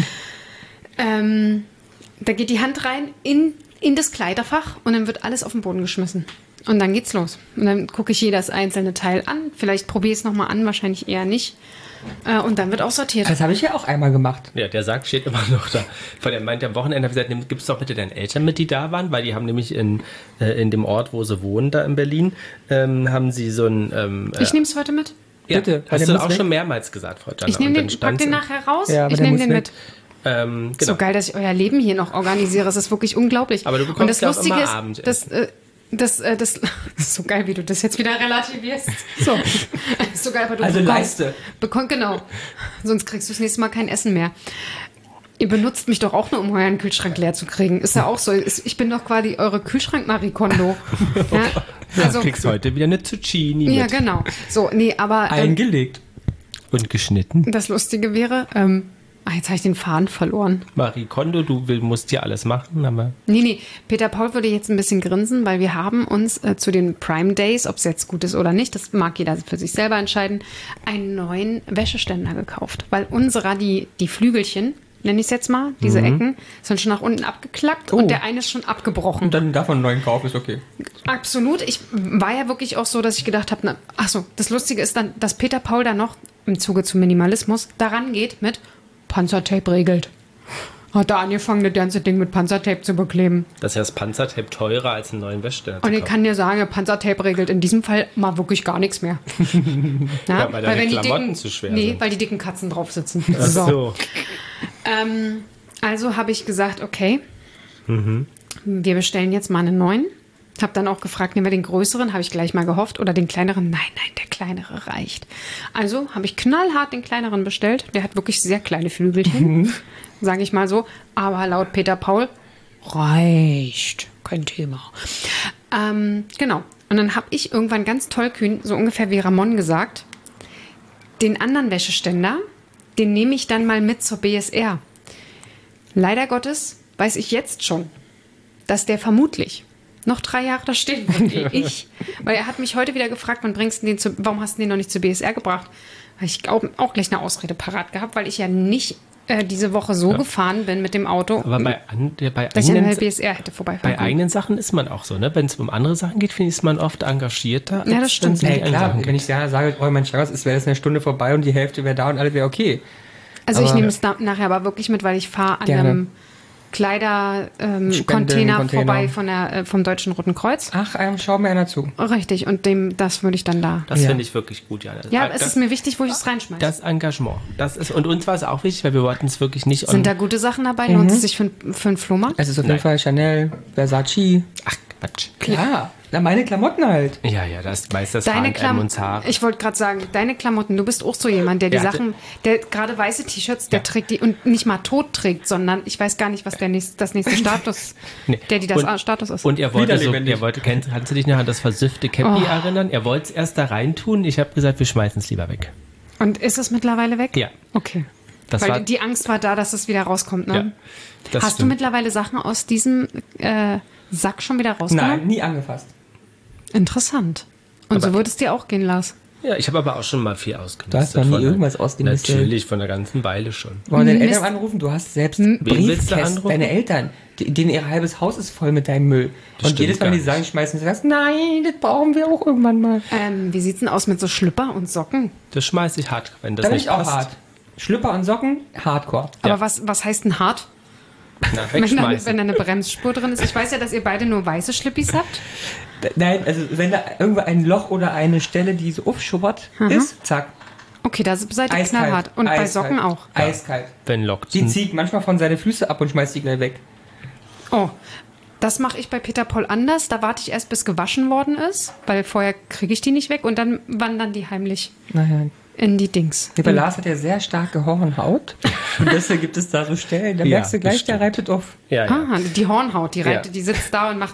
ähm, da geht die Hand rein in, in das Kleiderfach und dann wird alles auf den Boden geschmissen. Und dann geht's los. Und dann gucke ich jedes einzelne Teil an. Vielleicht probiere ich es nochmal an, wahrscheinlich eher nicht. Äh, und dann wird auch sortiert. Das habe ich ja auch einmal gemacht. Ja, der Sack steht immer noch da. Weil er meinte, am Wochenende habe ich gesagt, gibst doch bitte deinen Eltern mit, die da waren, weil die haben nämlich in, äh, in dem Ort, wo sie wohnen, da in Berlin, ähm, haben sie so ein... Ähm, Ich nehme es heute mit. ja, bitte, weil hast der du muss auch weg. schon mehrmals gesagt, Frau Janner. Ich nehme Und den, dann pack stand's den in- nachher raus. Ja, aber ich der nehme muss den weg. mit. Ähm, genau. So geil, dass ich euer Leben hier noch organisiere. Es ist wirklich unglaublich. Aber du bekommst Und das ja auch Lustige immer ist, Abendessen. das, äh, das, äh, das, das ist so geil, wie du das jetzt wieder relativierst. So, das ist so geil, aber du Also bekommst, Leiste. Bekomm, genau. Sonst kriegst du das nächste Mal kein Essen mehr. Ihr benutzt mich doch auch nur, um euren Kühlschrank leer zu kriegen. Ist ja auch so. Ist- Ich bin doch quasi eure Kühlschrank-Marie Kondo. Ja? Also, Du kriegst heute wieder eine Zucchini ja, mit. genau. So, nee, aber ähm, Eingelegt. Und geschnitten. das Lustige wäre, ähm, ah, jetzt habe ich den Faden verloren. Marie Kondo, du will, musst dir alles machen, aber... Nee, nee, Peter Paul würde jetzt ein bisschen grinsen, weil wir haben uns äh, zu den Prime Days, ob es jetzt gut ist oder nicht, das mag jeder für sich selber entscheiden, einen neuen Wäscheständer gekauft. Weil unserer, die, die Flügelchen, nenne ich es jetzt mal, diese Ecken, sind schon nach unten abgeklappt Oh. und der eine ist schon abgebrochen. Und dann davon einen neuen kaufen, ist okay. Absolut. Ich war ja wirklich auch so, dass ich gedacht habe, ach so, das Lustige ist dann, dass Peter Paul da noch im Zuge zum Minimalismus daran geht mit Panzertape regelt. Hat er angefangen, das ganze Ding mit Panzertape zu bekleben. Das ist ja das Panzertape teurer als einen neuen Wäscheständer. Und zu ich kann dir sagen, Panzertape regelt in diesem Fall mal wirklich gar nichts mehr. Ja, Ja, weil deine wenn die Klamotten dicken, zu schwer nee, sind. weil die dicken Katzen drauf sitzen. Ach so. Ähm, also habe ich gesagt, okay, wir bestellen jetzt mal einen neuen. Habe dann auch gefragt, nehmen wir den größeren, habe ich gleich mal gehofft, oder den kleineren. Nein, nein, der kleinere reicht. Also habe ich knallhart den kleineren bestellt. Der hat wirklich sehr kleine Flügelchen, sage ich mal so. Aber laut Peter Paul reicht. Kein Thema. Ähm, genau. Und dann habe ich irgendwann ganz tollkühn, so ungefähr wie Ramon gesagt, den anderen Wäscheständer, den nehme ich dann mal mit zur B S R. Leider Gottes weiß ich jetzt schon, dass der vermutlich noch drei Jahre da stehen wird, ehe ich. Weil er hat mich heute wieder gefragt, wann bringst du den zu, warum hast du den noch nicht zur B S R gebracht? Habe ich auch, auch gleich eine Ausrede parat gehabt, weil ich ja nicht äh, diese Woche so ja. gefahren bin mit dem Auto, aber bei, an, bei dass ich an eigenen, der B S R hätte vorbeifahren bei können. eigenen Sachen ist man auch so, ne? Wenn es um andere Sachen geht, finde ich, ist man oft engagierter. Ja, das stimmt. Ja, klar, wenn ich ja sage, oh, mein Chance ist, wäre das eine Stunde vorbei und die Hälfte wäre da und alles wäre okay. Also aber ich nehme es da, nachher aber wirklich mit, weil ich fahre an Gerne. einem Kleidercontainer ähm, Container. vorbei von der, äh, vom Deutschen Roten Kreuz. Ach, ähm, schau mir einer zu. Richtig, und dem, das würde ich dann da. Das Ja. finde ich wirklich gut, Jana. Ja, das, es ist mir wichtig, wo ich es reinschmeiße. Das Engagement. Das ist, und uns war es auch wichtig, weil wir wollten es wirklich nicht... Sind da gute Sachen dabei? Lohnt es sich für, für einen Flohmarkt? Es ist auf Nein. jeden Fall Chanel, Versace. Ach, Quatsch. Klar, na, meine Klamotten halt. Ja, ja, das ist meist das Deine H und M Klamotten, und Zara. ich wollte gerade sagen, deine Klamotten, du bist auch so jemand, der die Ja, Sachen, der gerade weiße T-Shirts, der Ja. trägt die und nicht mal tot trägt, sondern ich weiß gar nicht, was der nächste, das nächste Status, Nee. der die das Und- Status ist. Und er wollte so, Widerlebendig. er wollte, kennst, kannst du dich noch an das versüffte Cappy Oh. erinnern? Er wollte es erst da reintun. Ich habe gesagt, wir schmeißen es lieber weg. Und ist es mittlerweile weg? Ja. Okay. Das Weil war, die Angst war da, dass es wieder rauskommt, ne? ja, das Hast du stimmt. mittlerweile Sachen aus diesem äh, Sack schon wieder rausgenommen? Nein, nie angefasst. Interessant. Und Aber- so würde es dir auch gehen, Lars. Ja, ich habe aber auch schon mal viel ausgemistet. Du hast noch nie von der- irgendwas ausgemistet. Natürlich, von der ganzen Weile schon. Wollen deine Mist. Eltern anrufen? Du hast selbst willst du Briefkästen. anrufen? Deine Eltern, die, denen ihr halbes Haus ist voll mit deinem Müll. Das und jedes stimmt Mal, gar die sagen, nicht. schmeißen, du sagst, nein, das brauchen wir auch irgendwann mal. Ähm, wie sieht's denn aus mit so Schlüpper und Socken? Das schmeiße ich hart, wenn das Da bin nicht ich auch passt. hart. Schlüpper und Socken, Hardcore. Aber Ja. was, was heißt denn hart? Na, Wenn da, wegschmeißen. wenn da eine Bremsspur drin ist. Ich weiß ja, dass ihr beide nur weiße Schlippis habt. D- Nein, also wenn da irgendwo ein Loch oder eine Stelle, die so aufschubbert ist, zack. Okay, da seid ihr Eiskalt. knallhart. Und bei Eiskalt. Socken auch. Eiskalt. Wenn lockt. Die zieht manchmal von seine Füße ab und schmeißt die gleich weg. Oh, das mache ich bei Peter Paul anders. Da warte ich erst, bis gewaschen worden ist, weil vorher kriege ich die nicht weg und dann wandern die heimlich Naja. in die Dings. Der Lars hat ja sehr starke Hornhaut. Und deshalb gibt es da so Stellen. Da Ja, merkst du gleich, bestimmt. der reitet auf. Ja, ja. Ah, die Hornhaut, die, reitet, Ja. die sitzt da und macht.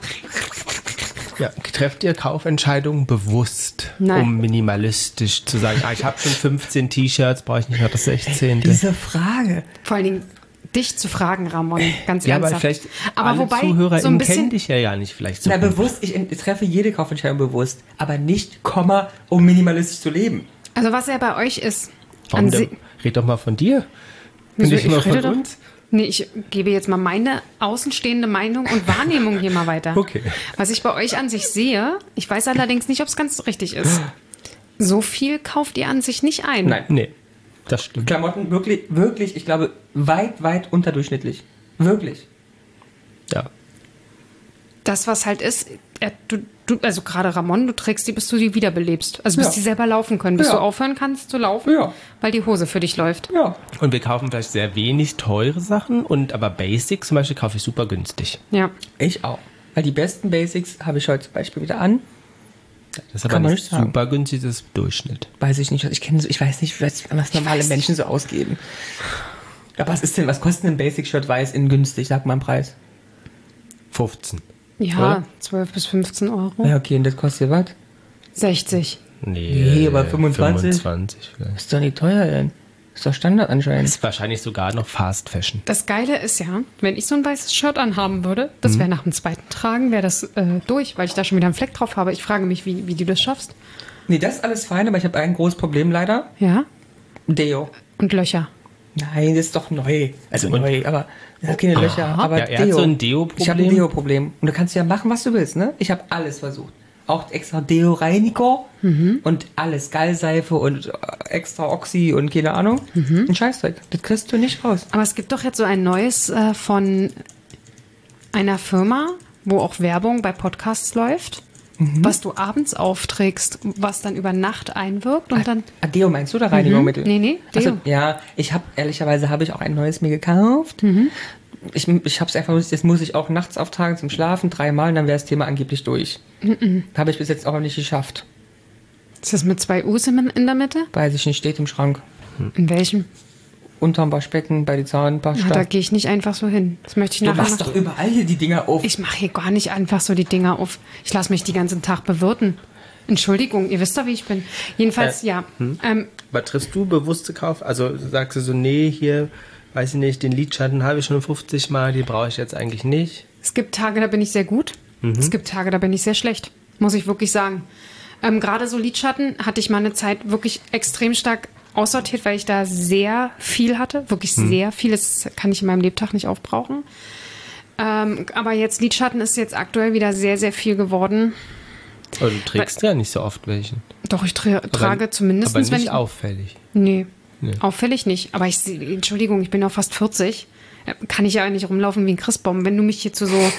Ja, trefft ihr Kaufentscheidungen bewusst, Nein. um minimalistisch zu sagen, ah, ich habe schon fünfzehn T-Shirts, brauche ich nicht noch das sechzehnte. Diese Frage. Vor allen Dingen dich zu fragen, Ramon, ganz Ja, aber ernsthaft. vielleicht aber alle wobei, ZuhörerInnen so ein kennen bisschen, dich ja gar nicht vielleicht so Na, gut. bewusst, ich, ich treffe jede Kaufentscheidung bewusst, aber nicht, Komma, um minimalistisch zu leben. also was ja bei euch ist, Warum an denn? si- Red doch mal von dir. Wieso? Nicht immer Ich rede von doch- uns. Nee, ich gebe jetzt mal meine außenstehende Meinung und Wahrnehmung hier mal weiter. Okay. Was ich bei euch an sich sehe, ich weiß allerdings nicht, ob es ganz richtig ist. So viel kauft ihr an sich nicht ein. Nein. Nee, das stimmt. Klamotten wirklich, wirklich, ich glaube, weit, weit unterdurchschnittlich. Wirklich. Ja. Das, was halt ist, er, du, du, also gerade Ramon, du trägst die, bis du die wiederbelebst. Also bis Ja. die selber laufen können, bis Ja. du aufhören kannst zu laufen, Ja. weil die Hose für dich läuft. Ja. Und wir kaufen vielleicht sehr wenig teure Sachen und aber Basics zum Beispiel kaufe ich super günstig. Ja. Ich auch. Weil die besten Basics habe ich heute zum Beispiel wieder an. Das ist aber Kann man nicht nicht sagen. super günstig, das ist Durchschnitt. Weiß ich nicht. Ich kenne so, ich weiß nicht, was, was normale Menschen so ausgeben. Aber was ist denn, was kostet ein Basic-Shirt weiß in günstig? Sag mal einen Preis. fünfzehn. Ja, Oder? zwölf bis fünfzehn Euro. Ja, okay, und das kostet was? sechzig. Nee, Nee, aber fünfundzwanzig? fünfundzwanzig vielleicht. Ist doch nicht teuer denn. Ist doch Standard anscheinend. Ist wahrscheinlich sogar noch Fast Fashion. Das Geile ist ja, wenn ich so ein weißes Shirt anhaben würde, das wäre nach dem zweiten Tragen, wäre das äh, durch, weil ich da schon wieder einen Fleck drauf habe. Ich frage mich, wie, wie du das schaffst. Nee, das ist alles fein, aber ich habe ein großes Problem leider. Ja? Deo. Und Löcher. Nein, das ist doch neu. Also neu, aber es hat keine Löcher. Aber Ja, er hat Deo. so ein Deo-Problem. Ich habe ein Deo-Problem. Und du kannst ja machen, was du willst, ne? Ich habe alles versucht. Auch extra Deo-Reiniger und alles. Gallseife und äh, extra Oxy und keine Ahnung. Ein Scheißdreck. Das kriegst du nicht raus. Aber es gibt doch jetzt so ein neues äh, von einer Firma, wo auch Werbung bei Podcasts läuft, was du abends aufträgst, was dann über Nacht einwirkt und dann... Ah, Deo meinst du, oder Reinigungsmittel? Nee, nee, Ach so, Deo. ja, ich habe, ehrlicherweise habe ich auch ein neues mir gekauft. Ich, ich habe es einfach, das muss ich auch nachts auftragen zum Schlafen, dreimal, und dann wäre das Thema angeblich durch. Habe ich bis jetzt auch noch nicht geschafft. Ist das mit zwei U's in in der Mitte? Weiß ich nicht, steht im Schrank. In welchem? Unterm Waschbecken, bei der Zahnpasta. Ja, da gehe ich nicht einfach so hin. Das möchte ich du nachher machst noch... doch überall hier die Dinger auf. Ich mache hier gar nicht einfach so die Dinger auf. Ich lasse mich den ganzen Tag bewirten. Entschuldigung, ihr wisst doch, wie ich bin. Jedenfalls, Äh, ja. Ähm, Aber triffst du bewusste Kauf? Also sagst du so, nee, hier, weiß ich nicht, den Lidschatten habe ich schon fünfzig Mal, den brauche ich jetzt eigentlich nicht. es gibt Tage, da bin ich sehr gut. Es gibt Tage, da bin ich sehr schlecht. Muss ich wirklich sagen. Ähm, Gerade so Lidschatten hatte ich mal eine Zeit wirklich extrem stark aussortiert, weil ich da sehr viel hatte. Wirklich Hm. sehr viel. Das kann ich in meinem Lebtag nicht aufbrauchen. Ähm, aber jetzt Lidschatten ist jetzt aktuell wieder sehr, sehr viel geworden. Aber du trägst ja nicht so oft welchen. Doch, ich tra trage aber, zumindest, aber nicht wenn ich... auffällig. Nee, Nee. auffällig nicht. Aber ich, seh- Entschuldigung, ich bin auch fast vierzig. Äh, Kann ich ja nicht rumlaufen wie ein Christbaum, wenn du mich hier zu so...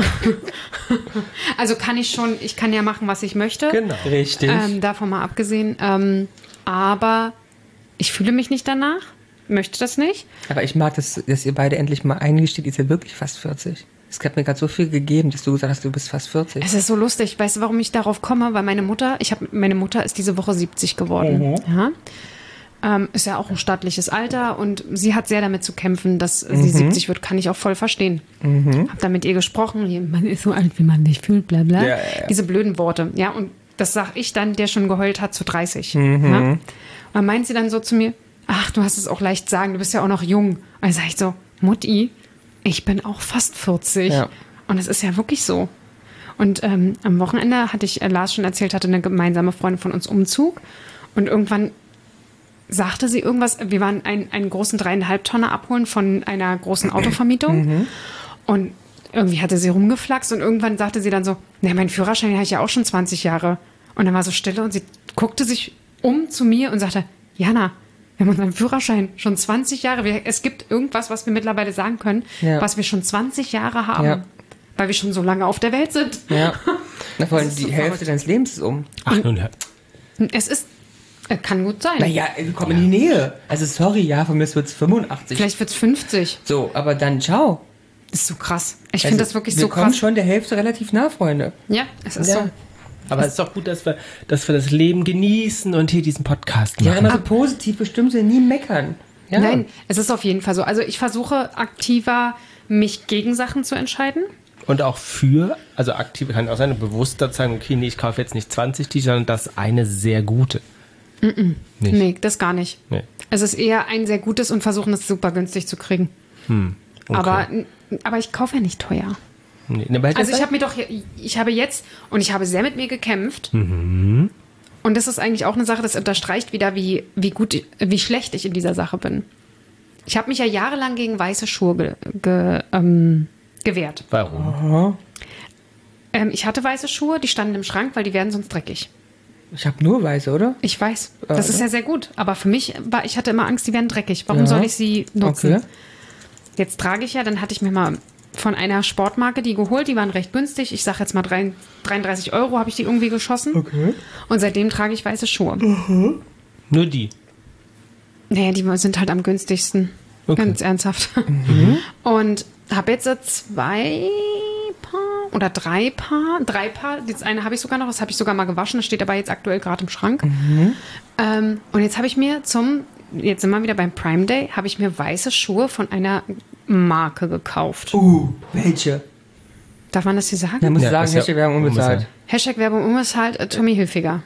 Also kann ich schon, ich kann ja machen, was ich möchte. Genau. Richtig. Ähm, davon mal abgesehen. Ähm, aber ich fühle mich nicht danach, möchte das nicht. Aber ich mag, dass, dass ihr beide endlich mal eingesteht, ihr seid wirklich fast vierzig. Es hat mir gerade so viel gegeben, dass du gesagt hast, du bist fast vierzig. Es ist so lustig. Weißt du, warum ich darauf komme? Weil meine Mutter, ich habe, meine Mutter ist diese Woche siebzig geworden. Ja? Ähm, ist ja auch ein stattliches Alter und sie hat sehr damit zu kämpfen, dass sie siebzig wird, kann ich auch voll verstehen. Hab da mit ihr gesprochen, hier, man ist so alt, wie man sich fühlt, bla bla. Ja, ja, ja. Diese blöden Worte. Ja, und das sag ich dann, der schon geheult hat zu dreißig. Ja? Und dann meint sie dann so zu mir, ach, du hast es auch leicht sagen, du bist ja auch noch jung. Und dann sag ich so, Mutti, ich bin auch fast vierzig. Ja. Und es ist ja wirklich so. Und ähm, am Wochenende hatte ich, äh, Lars schon erzählt, hatte eine gemeinsame Freundin von uns Umzug. Und irgendwann sagte sie irgendwas, wir waren ein, einen großen dreieinhalb Tonner abholen von einer großen Autovermietung. Und irgendwie hatte sie rumgeflaxt und irgendwann sagte sie dann so, na, mein Führerschein habe ich ja auch schon zwanzig Jahre. Und dann war so Stille und sie guckte sich um zu mir und sagte, Jana, wir haben unseren Führerschein schon zwanzig Jahre. Wir, es gibt irgendwas, was wir mittlerweile sagen können, Ja. was wir schon zwanzig Jahre haben. Ja. Weil wir schon so lange auf der Welt sind. Ja. Na, vor allem Das ist die so Hälfte verrückt. deines Lebens ist um. Ach, nun, ja. Es ist, äh, kann gut sein. Naja, wir kommen in die Nähe. Also sorry, ja, von mir wird es fünfundachtzig. Vielleicht wird es fünfzig. So, aber dann ciao. Das ist so krass. Ich Also, finde das wirklich wir so kommen krass. schon der Hälfte relativ nah, Freunde. Ja, es ist Ja. so. Aber es ist doch gut, dass wir, dass wir das Leben genießen und hier diesen Podcast Ja, machen. immer so positiv bestimmt sind, nie meckern. Ja. Nein, es ist auf jeden Fall so. Also ich versuche aktiver, mich gegen Sachen zu entscheiden. Und auch für, also aktiv kann auch sein, bewusster zu sagen, okay, nee, ich kaufe jetzt nicht zwanzig T-Shirts, sondern das eine sehr gute. Nicht? Nee, das gar nicht. Nee. Es ist eher ein sehr gutes und versuchen es super günstig zu kriegen. Okay. Aber, aber ich kaufe ja nicht teuer. Nee, ne, weil Also das- ich habe mir doch, ich habe jetzt, und ich habe sehr mit mir gekämpft. Mhm. Und das ist eigentlich auch eine Sache, das unterstreicht wieder, wie, wie gut, wie schlecht ich in dieser Sache bin. Ich habe mich ja jahrelang gegen weiße Schuhe ge, ge, ähm, gewehrt. Warum? Ähm, ich hatte weiße Schuhe, die standen im Schrank, weil die werden sonst dreckig. Ich habe nur Weiße, oder? Ich weiß, das ist ja sehr gut. Aber für mich war, ich hatte immer Angst, die werden dreckig. Warum Ja. soll ich sie nutzen? Okay. Jetzt trage ich ja, dann hatte ich mir mal von einer Sportmarke die geholt, die waren recht günstig. Ich sage jetzt mal drei- dreiunddreißig Euro habe ich die irgendwie geschossen. Okay. Und seitdem trage ich weiße Schuhe. Nur die. Naja, die sind halt am günstigsten. Okay. Ganz ernsthaft. Und habe jetzt so zwei Paar oder drei Paar. Drei Paar. Das eine habe ich sogar noch, das habe ich sogar mal gewaschen. Das steht aber jetzt aktuell gerade im Schrank. Ähm, und jetzt habe ich mir zum, jetzt sind wir wieder beim Prime Day, habe ich mir weiße Schuhe von einer Marke gekauft. Uh, welche? Darf man das hier sagen? Da muss ich Ja, sagen, ist ja Hashtag Werbung unbezahlt. Hashtag Werbung unbezahlt, äh, Tommy Hilfiger.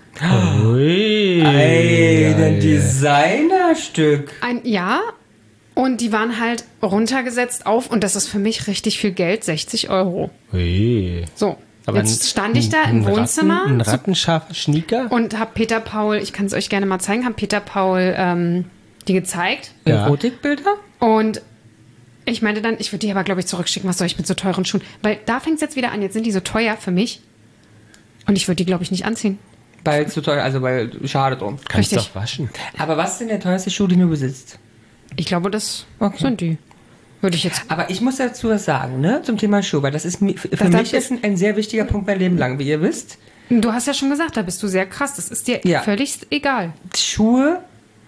Ui. Ey, ein Designerstück. Ein, ja, und die waren halt runtergesetzt auf, und das ist für mich richtig viel Geld, sechzig Euro. Ui. So, Aber jetzt ein- stand ich da im ein Wohnzimmer Ratten, ein rattenscharfer Schnieker? und habe Peter Paul, ich kann es euch gerne mal zeigen, habe Peter Paul ähm, die gezeigt. Ja. Erotikbilder? Und ich meinte dann, ich würde die aber, glaube ich, zurückschicken, was soll ich mit so teuren Schuhen? Weil da fängt es jetzt wieder an, jetzt sind die so teuer für mich. Und ich würde die, glaube ich, nicht anziehen. Weil zu teuer, also weil schade drum. Kannst richtig. doch waschen. Aber was ist denn der teuerste Schuh, den du besitzt? Ich glaube, das Okay. sind die. Würde ich jetzt. Aber ich muss dazu was sagen, ne, zum Thema Schuh, weil das ist mi- für Das- mich das- ist ein, ein sehr wichtiger Punkt mein Leben lang, wie ihr wisst. Du hast ja schon gesagt, da bist du sehr krass. Das ist dir Ja. völlig egal. Schuhe,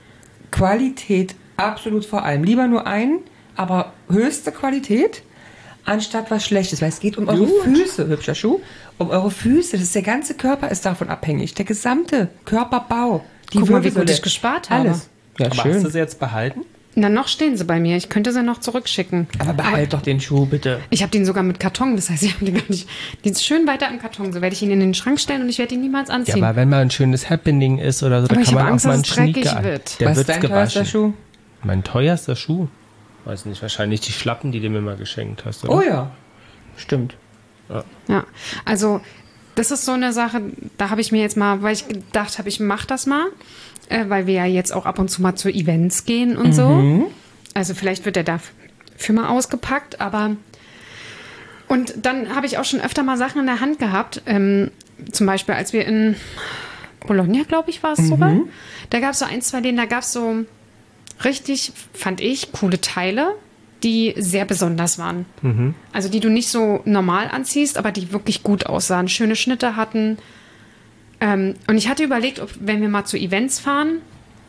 Qualität, absolut vor allem. Lieber nur einen, aber höchste Qualität, anstatt was Schlechtes. Weil es geht um eure Füße, hübscher Schuh, um eure Füße. Das ist, der ganze Körper ist davon abhängig. Der gesamte Körperbau. Die Guck mal, wie gut Wirbelsäule, ich gespart habe. Alles. Ja, Aber hast schön. du sie jetzt behalten? Na, noch stehen sie bei mir. Ich könnte sie noch zurückschicken. Aber behalt doch den Schuh, bitte. Ich habe den sogar mit Karton. Das heißt, ich habe den gar nicht. Die ist schön weiter im Karton. So werde ich ihn in den Schrank stellen und ich werde ihn niemals Ja, anziehen. aber wenn mal ein schönes Happening ist oder so, Aber dann ich kann man habe auch Angst, mal dass einen es dreckig Schnieker an. wird. Der Was wird ist dein teuerster gewaschen. Schuh? Mein teuerster Schuh? Weiß nicht, wahrscheinlich die Schlappen, die du mir mal geschenkt hast, oder? Oh ja, stimmt. Ja, also das ist so eine Sache, da habe ich mir jetzt mal, weil ich gedacht habe, ich mache das mal. äh, weil wir ja jetzt auch ab und zu mal zu Events gehen und so. Also vielleicht wird er dafür mal ausgepackt, aber und dann habe ich auch schon öfter mal Sachen in der Hand gehabt. Ähm, zum Beispiel, als wir in Bologna, glaube ich, war es sogar. Da gab es so ein, zwei Läden, da gab es so richtig, fand ich, coole Teile, die sehr besonders waren. Mhm. Also die du nicht so normal anziehst, aber die wirklich gut aussahen, schöne Schnitte hatten. Ähm, und ich hatte überlegt, ob, wenn wir mal zu Events fahren,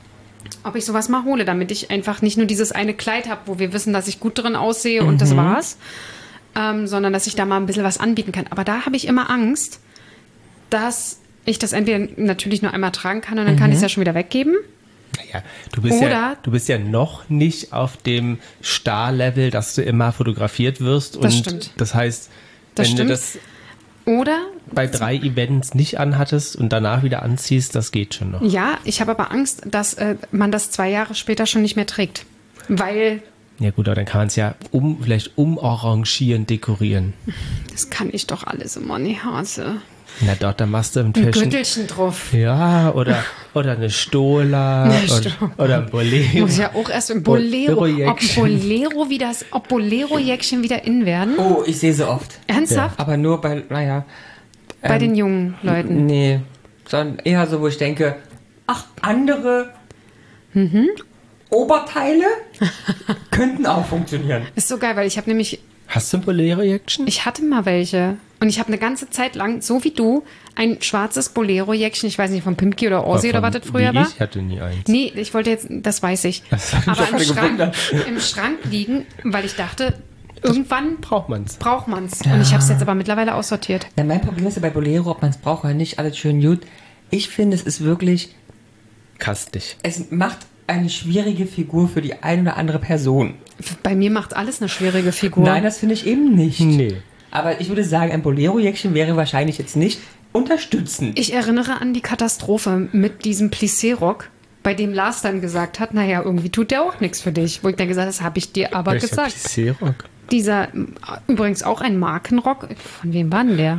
ob ich sowas mal hole, damit ich einfach nicht nur dieses eine Kleid habe, wo wir wissen, dass ich gut drin aussehe und mhm. das war's, ähm, sondern dass ich da mal ein bisschen was anbieten kann. Aber da habe ich immer Angst, dass ich das entweder natürlich nur einmal tragen kann und dann mhm. kann ich es ja schon wieder weggeben. Naja, du bist, ja, du bist ja noch nicht auf dem Star-Level, dass du immer fotografiert wirst. Das und stimmt. Das heißt, das wenn stimmt. du das Oder bei drei Events nicht anhattest und danach wieder anziehst, das geht schon noch. Ja, ich habe aber Angst, dass äh, man das zwei Jahre später schon nicht mehr trägt. Weil... Ja gut, aber dann kann man es ja um, vielleicht umarrangieren, dekorieren. Das kann ich doch alles immer nicht, Hase. Na doch, dann machst du ein, ein Gürtelchen drauf. Ja, oder, oder eine Stola eine oder, Sto- oder ein Bolero. Muss ja auch erst ein Bolero. Ob Bolero wieder, ob Bolero-Jäckchen wieder in werden. Oh, ich sehe sie oft. Ernsthaft? Ja. Aber nur bei, naja. Bei ähm, den jungen Leuten. Nee, sondern eher so, wo ich denke, ach, andere mhm. Oberteile könnten auch funktionieren. Ist so geil, weil ich habe nämlich... Hast du ein Bolero-Jäckchen? Ich hatte mal welche. Und ich habe eine ganze Zeit lang, so wie du, ein schwarzes Bolero-Jäckchen, ich weiß nicht, von Pimki oder Orsi oder was das früher war. Ich hatte nie eins. Nee, ich wollte jetzt, das weiß ich. Das aber im Schrank, im Schrank liegen, weil ich dachte, irgendwann braucht man's. Braucht man's. Und ich habe es jetzt aber mittlerweile aussortiert. Ja, mein Problem ist ja bei Bolero, ob man es braucht oder nicht, alles schön gut. Ich finde, es ist wirklich... Kastig. Es macht eine schwierige Figur für die eine oder andere Person. Bei mir macht alles eine schwierige Figur. Nein, das finde ich eben nicht. Nee. Aber ich würde sagen, ein Bolero-Jäckchen wäre wahrscheinlich jetzt nicht unterstützend. Ich erinnere an die Katastrophe mit diesem Plissé-Rock, bei dem Lars dann gesagt hat, naja, irgendwie tut der auch nichts für dich. Wo ich dann gesagt habe, das habe ich dir aber Welcher gesagt. Plissé-Rock? Dieser, übrigens auch ein Markenrock. Von wem war denn der?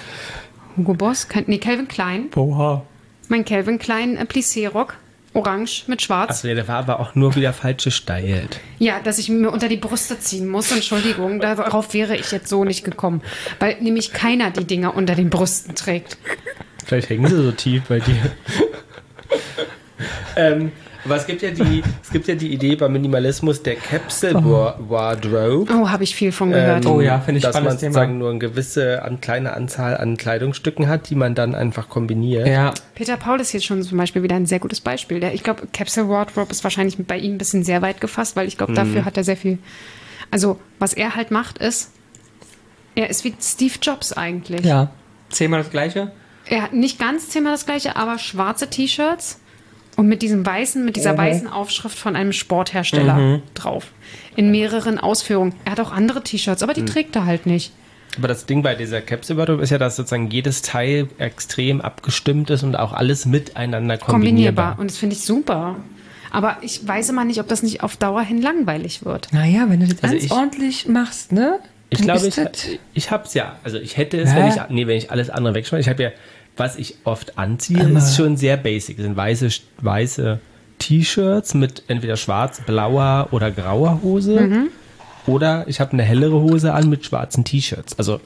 Hugo Boss? Nee, Calvin Klein. Oha. Mein Calvin Klein äh, Plissé-Rock. Orange mit schwarz. Achso, ja, der war aber auch nur wieder falsch gestylt. Ja, dass ich mir unter die Brüste ziehen muss. Entschuldigung, darauf wäre ich jetzt so nicht gekommen. Weil nämlich keiner die Dinger unter den Brüsten trägt. Vielleicht hängen sie so tief bei dir. ähm, aber es gibt ja die, es gibt ja die Idee beim Minimalismus der Capsule Wardrobe. Oh, habe ich viel von gehört. Ähm, oh ja, finde ich dass spannendes man Thema. sozusagen nur eine gewisse an, kleine Anzahl an Kleidungsstücken hat, die man dann einfach kombiniert. Ja. Peter Paul ist jetzt schon zum Beispiel wieder ein sehr gutes Beispiel. Der, ich glaube, Capsule Wardrobe ist wahrscheinlich bei ihm ein bisschen sehr weit gefasst, weil ich glaube, dafür Mhm. hat er sehr viel. Also, was er halt macht, ist, er ist wie Steve Jobs eigentlich. Ja. Zehnmal das Gleiche. Er hat nicht ganz zehnmal das Gleiche, aber schwarze T-Shirts und mit diesem weißen, mit dieser Mhm. weißen Aufschrift von einem Sporthersteller Mhm. drauf. In mehreren Ausführungen. Er hat auch andere T-Shirts, aber die Mhm. trägt er halt nicht. Aber das Ding bei dieser Capsule Wardrobe ist ja, dass sozusagen jedes Teil extrem abgestimmt ist und auch alles miteinander kombinierbar. Kombinierbar. Und das finde ich super. Aber ich weiß immer nicht, ob das nicht auf Dauer hin langweilig wird. Naja, wenn du das Also ganz ich- ordentlich machst, ne? Ich dann glaube, ist ich, das- ich habe es ja. Also ich hätte es, Hä? wenn ich, nee, wenn ich alles andere wegschmeiße. Ich habe ja, was ich oft anziehe, Aber- ist schon sehr basic. Das sind weiße, weiße T-Shirts mit entweder schwarz, blauer oder grauer Hose. Mhm. Oder ich habe eine hellere Hose an mit schwarzen T-Shirts. Also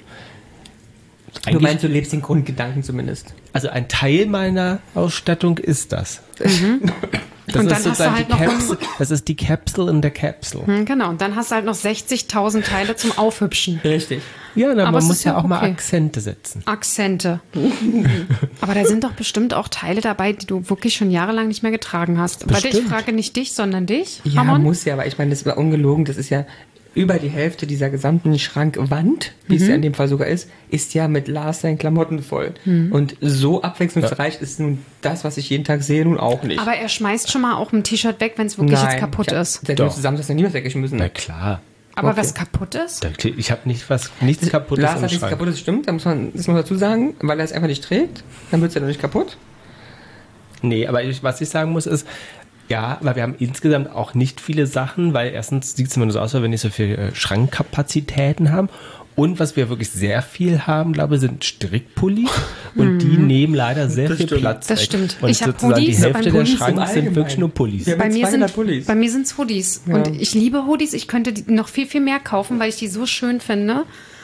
Du eigentlich, meinst, du lebst den Grundgedanken zumindest. also ein Teil meiner Ausstattung ist das. Das Mhm. Und dann hast du sozusagen halt die noch- Capsule, das ist die Capsule in der Capsule. Hm, genau. Und dann hast du halt noch sechzigtausend Teile zum Aufhübschen. Richtig. Ja, na, Aber man es muss ist ja ja auch mal okay. Akzente setzen. Akzente. Aber da sind doch bestimmt auch Teile dabei, die du wirklich schon jahrelang nicht mehr getragen hast. Warte, ich Bestimmt. frage nicht dich, sondern dich, Ja, Ramon. muss ja, aber ich meine, das war ungelogen. Das ist ja über die Hälfte dieser gesamten Schrankwand, wie es ja in dem Fall sogar ist, ist ja mit Lars seinen Klamotten voll. Und so abwechslungsreich ist nun das, was ich jeden Tag sehe, nun auch nicht. Aber er schmeißt schon mal auch ein T-Shirt weg, wenn es wirklich jetzt kaputt ich hab, ist. Seitdem wir Doch. zusammen das noch niemals weggeschmissen. Na klar. Aber okay. was kaputt ist? Da- Ich habe nicht was, nichts kaputtes Lars im hat nichts Schrank. kaputtes, stimmt, da muss man das muss man dazu sagen, weil er es einfach nicht trägt, dann wird es ja noch nicht kaputt. Nee, aber ich, was ich sagen muss ist, Ja, aber wir haben insgesamt auch nicht viele Sachen, weil erstens sieht es immer nur so aus, als wenn wir nicht so viele äh, Schrankkapazitäten haben. Und was wir wirklich sehr viel haben, glaube ich, sind Strickpullis. Und die nehmen leider sehr viel stimmt. Platz Das weg. stimmt. Und Ich hab sozusagen Hoodies, die Hälfte beim der Hoodies Schranks im sind wirklich Allgemeinen. nur Pullis. Ja. Bei mir, zweihundert sind, Pullis. bei mir sind es Hoodies. Ja. Und ich liebe Hoodies. Ich könnte die noch viel, viel mehr kaufen, weil ich die so schön finde.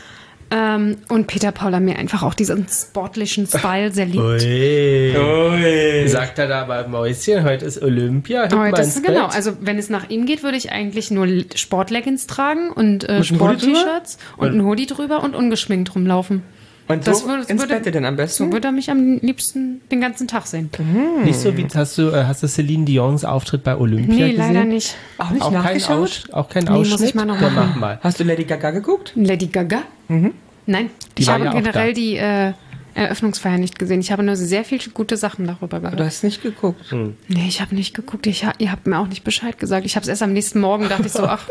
Ähm, und Peter Paul hat mir einfach auch diesen sportlichen Style sehr liebt. Ui. Ui. Sagt er da aber, Mäuschen, heute ist Olympia. hüpf mal Aber das ins ist genau, Bett. also wenn es nach ihm geht, würde ich eigentlich nur Sportleggings tragen und äh, Mit einem Hoodie drüber? Sport-T-Shirts und ein Hoodie drüber und ungeschminkt rumlaufen. Und Das so würde- ins würde- Bett denn am besten? So würde er mich am liebsten den ganzen Tag sehen. Nicht so wie, hast du, äh, hast du Celine Dions Auftritt bei Olympia Nee, gesehen? leider nicht. Auch nicht Auch kein, nachgeschaut? Aus, auch kein Nee, muss Ausschnitt? ich mal noch Ja, machen. mach mal. Hast du Lady Gaga geguckt? Lady Gaga? Nein, Die ich war habe ja auch generell da. die äh, Eröffnungsfeier nicht gesehen. Ich habe nur sehr viele gute Sachen darüber gehört. Du hast nicht geguckt. Nee, ich habe nicht geguckt. Ich, ha- ihr habt mir auch nicht Bescheid gesagt. Ich habe es erst am nächsten Morgen, dachte ich so, ach,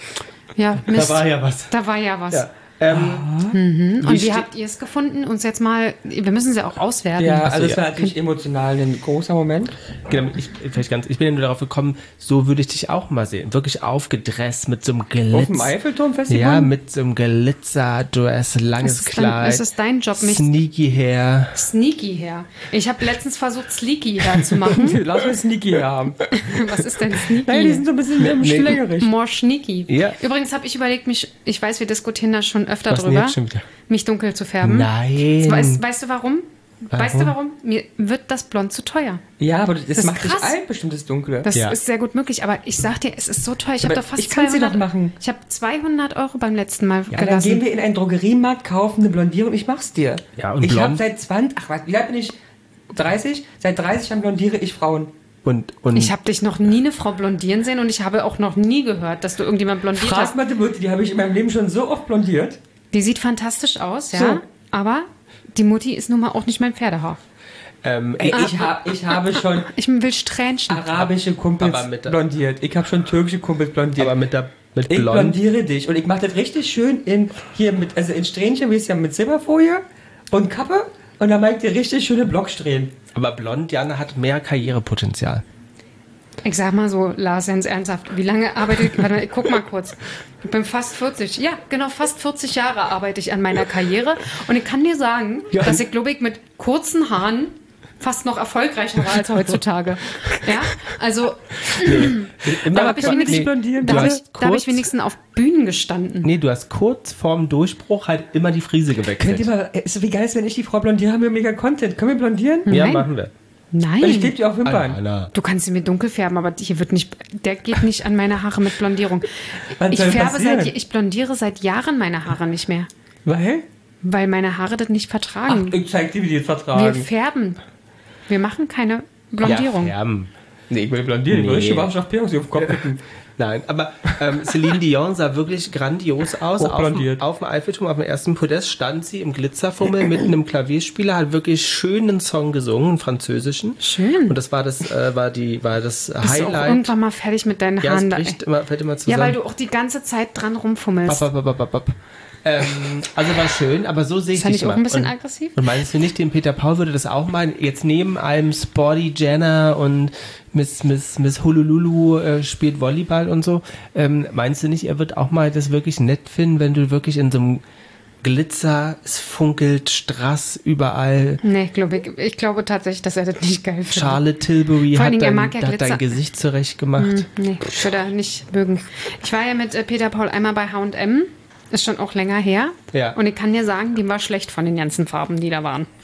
ja, Mist. Da war ja was. Da war ja was. Ja. Ähm, Und wie ste- habt ihr es gefunden? Uns jetzt mal, wir müssen sie auch auswerten. Ja, Achso, also es ja. war natürlich emotional ein großer Moment. Genau, ich, vielleicht ganz, ich bin ja nur darauf gekommen, so würde ich dich auch mal sehen. Wirklich aufgedresst mit so einem Glitzer. Auf dem Eiffelturm-Festival? Ja, mit so einem Glitzerdress, langes Es ist, dann, Kleid. es ist dein Job, mich Sneaky Hair. sneaky her. Ich habe letztens versucht, sleeky her zu machen. Lass uns Sneaky hier haben. Was ist denn sneaky? Nein, die sind so ein bisschen ähm, schlägerig. More sneaky. Ja. Übrigens habe ich überlegt, mich, ich weiß, wir diskutieren da schon öfter Was denn drüber, jetzt schon wieder? mich dunkel zu färben. Nein. Weißt, weißt du warum? Weißt du warum? Mir wird das Blond zu teuer. Ja, aber das, ist macht dich krass. alt, bestimmtes Dunkle. Das Ja. ist sehr gut möglich, aber ich sag dir, es ist so teuer. Ich habe Aber doch fast ich kann's dir zweihundert doch machen. Ich habe zweihundert Euro beim letzten Mal ja, dann gelassen. gehen wir in einen Drogeriemarkt, kaufen eine Blondierung, ich mach's dir. Ja, und ich habe blond? seit zwanzig, ach, was, wie alt bin ich? dreißig? Seit dreißig Jahren blondiere ich Frauen. Und, und Ich habe dich noch nie eine Frau blondieren sehen und ich habe auch noch nie gehört, dass du irgendjemand blondiert Frag hast. mal die Mutti, die habe ich in meinem Leben schon so oft blondiert. Die sieht fantastisch aus, ja. So. Aber die Mutti ist nun mal auch nicht mein Pferdehaar. ähm, Ey, ich, hab, ich habe schon Ich will Strähnchen. arabische Kumpels Aber mit der- blondiert. Ich habe schon türkische Kumpels blondiert. aber mit der mit ich Blond. blondiere dich und ich mache das richtig schön in hier mit also in Strähnchen, wie es ja mit Silberfolie und Kappe und dann mache ich dir richtig schöne Blocksträhnen. Aber Blond, Jana, hat mehr Karrierepotenzial. Ich sag mal so, Lars, ganz ernsthaft, wie lange arbeite ich, warte mal, ich guck mal kurz. Ich bin fast vierzig, ja, genau, fast vierzig Jahre arbeite ich an meiner Karriere und ich kann dir sagen, Ja. dass ich, glaube ich, mit kurzen Haaren fast noch erfolgreicher war als heutzutage. Ja, also, Immer, da habe ich, wenigstens- nicht blondieren, da hab bitte. ich, da hab ich Kurz- wenigstens auf Bühnen gestanden. Nee, du hast kurz vorm Durchbruch halt immer die Frise Könnt gewechselt. ihr mal, ist, wie geil ist, wenn ich die Frau blondiere, haben wir mega Content. Können wir blondieren? Ja, Nein. machen wir. Und ich gebe Nein, dir auch Wimpern. Anna. du kannst sie mir dunkel färben, aber hier wird nicht, der geht nicht an meine Haare mit Blondierung. Was Ich soll färbe passieren? seit, ich blondiere seit Jahren meine Haare nicht mehr, Weil? weil meine Haare das nicht Ach, vertragen. ich zeig dir, wie die das Wir vertragen. färben. Wir machen keine Blondierung. Ja, färben. Nee, ich will blondieren. Ich will Nee. richtig Waschstoffperungs auf den Kopf kippen. Nein, aber ähm, Celine Dion sah wirklich grandios aus. Auf, dem- Hochblondiert. auf dem Eiffelturm, auf dem ersten Podest stand sie im Glitzerfummel mit einem Klavierspieler, hat wirklich schönen Song gesungen, einen französischen. Schön. Und das war das, äh, war die, war das Bist du auch Highlight. irgendwann mal fertig mit deinen Ja, es Haaren? da? bricht immer, fällt immer Ja, zusammen. weil du auch die ganze Zeit dran rumfummelst. Bap, bap, bap, bap, bap. Ähm, also war schön, aber so sehe ich Ist er dich nicht immer. auch ein bisschen und, aggressiv? Und meinst du nicht, den Peter Paul würde das auch mal jetzt neben einem Sporty Jenner und Miss Miss Miss Hulululu äh, spielt Volleyball und so? Ähm, meinst du nicht, er wird auch mal das wirklich nett finden, wenn du wirklich in so einem Glitzer, es funkelt, Strass überall. Nee, ich glaube, ich, ich glaube tatsächlich, dass er das nicht geil findet. Charlotte Tilbury Vor allen hat Dingen, er dein, mag ja hat dein Glitzer. Gesicht zurecht gemacht. Nee, würde er nicht mögen. Ich war ja mit äh, Peter Paul einmal bei H und M. Ist schon auch länger her. Ja. Und ich kann dir sagen, dem war schlecht von den ganzen Farben, die da waren.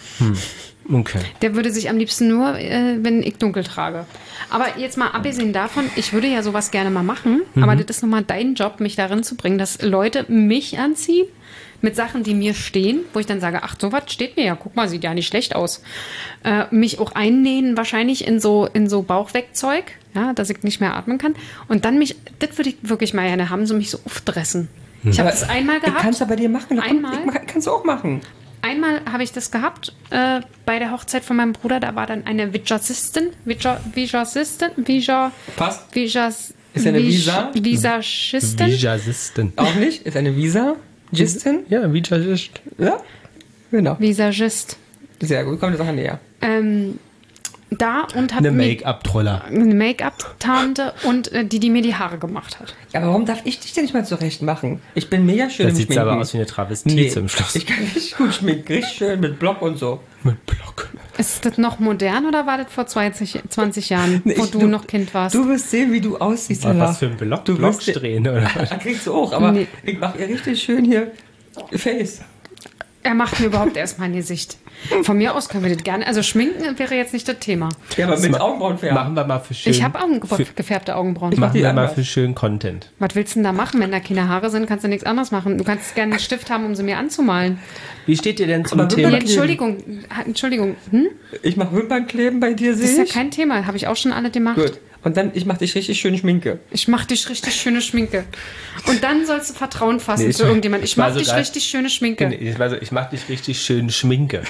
Okay. Der würde sich am liebsten nur, äh, wenn ich dunkel trage. Aber jetzt mal abgesehen davon, ich würde ja sowas gerne mal machen, aber das ist nun mal dein Job, mich darin zu bringen, dass Leute mich anziehen mit Sachen, die mir stehen, wo ich dann sage, ach, sowas steht mir ja, guck mal, sieht ja nicht schlecht aus. Äh, mich auch einnähen wahrscheinlich in so, in so Bauchwegzeug, ja, dass ich nicht mehr atmen kann. Und dann mich, das würde ich wirklich mal gerne haben, so mich so aufdressen. Ich habe das einmal Ich kann gehabt. es ja bei dir machen. Komm, Einmal? Ich mach- kannst du auch machen. Einmal habe ich das gehabt äh, bei der Hochzeit von meinem Bruder. Da war dann eine Visagistin, Visa- Visagistin, Visa, Passt. Visas, Ist eine Vis- Visa? Visagistin. Visagisten. Auch nicht? Ist eine Visa? Gistin? Ja, Visagist. Ja? Genau. Visagist. Sehr gut. Kommt der Sache näher. Ähm, da und habe Eine mir Make-up-Troller. eine Make-up-Tante und äh, die, die mir die Haare gemacht hat. Ja, aber warum darf ich dich denn nicht mal zurecht machen? Ich bin mega schön Das im sieht Schminken. aber aus wie eine Travestie Nee, zum Schluss. ich kann richtig gut schminken. Richtig schön mit Block und so. Mit Block. Ist das noch modern oder war das vor zwanzig, zwanzig Jahren, Nee, wo ich- du, noch Kind warst? Du wirst sehen, wie du aussiehst. Was Lala. für ein Block? Du wirst sehen- Blocksträhne oder was? Da kriegst du auch, aber Nee. ich mach ihr richtig schön hier Face. Er macht mir überhaupt erstmal ein Gesicht. Von mir aus können wir das gerne. Also schminken wäre jetzt nicht das Thema. Ja, aber mit ma- Augenbrauen färben. Machen wir mal für schön. Ich habe Augen, für, gefärbte Augenbrauen. mach machen die wir mal anders. für schön Content. Was willst du denn da machen? Wenn da keine Haare sind, kannst du nichts anderes machen. Du kannst gerne einen Stift haben, um sie mir anzumalen. Wie steht ihr denn zum Aber Thema? Nee, Wimpern- Entschuldigung, ha- Entschuldigung. Hm? Ich mach Wimpernkleben bei dir, Das ist sehe ja ich. kein Thema. Habe ich auch schon alle gemacht. Gut. Und dann, ich mach dich richtig schön Schminke. Ich mach dich richtig schöne Schminke. Und dann sollst du Vertrauen fassen Nee, ich- zu irgendjemand. Ich war mach dich sogar- richtig schöne Schminke. Ich, also, ich mach dich richtig schön Schminke.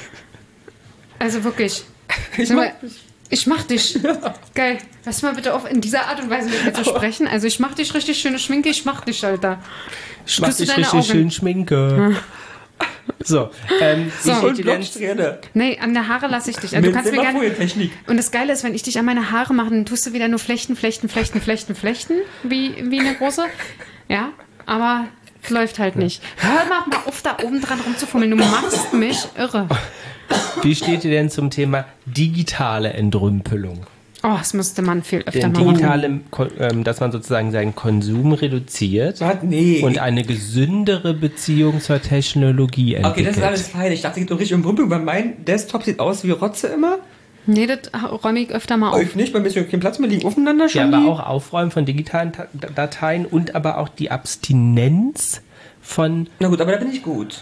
Also wirklich. Ich Sag mach, mal, ich mach dich. Geil. Lass mal bitte auf, in dieser Art und Weise mit mir zu sprechen. Also ich mach dich richtig schöne Schminke. Ich mach dich, Alter. Ich mach Küsse dich deine richtig Augen. schön Schminke. So, ähm, So. wie steht und ihr denn? Blocksträhne. Nee, an der Haare lasse ich dich. Also, du Mit kannst mir gerne. Technik. Und das Geile ist, wenn ich dich an meine Haare mache, dann tust du wieder nur Flechten, Flechten, Flechten, Flechten, Flechten, wie, wie eine große. Ja, aber es läuft halt nicht. Hör mal, mal auf, da oben dran rumzufummeln. Du machst mich irre. Wie steht ihr denn zum Thema digitale Entrümpelung? Oh, das müsste man viel öfter Den mal machen. digitale, Ko- ähm, dass man sozusagen seinen Konsum reduziert Was? Nee. und eine gesündere Beziehung zur Technologie entwickelt. Okay, das ist alles fein. Ich dachte, es geht doch richtig um Rümpelung, weil mein Desktop sieht aus wie Rotze immer. Nee, das räume ich öfter mal auf. Ich nicht, bei mir ist kein Platz mehr, liegen aufeinander Ja, schon. aber die. auch Aufräumen von digitalen Ta Dateien und aber auch die Abstinenz von. Na gut, aber da bin ich gut.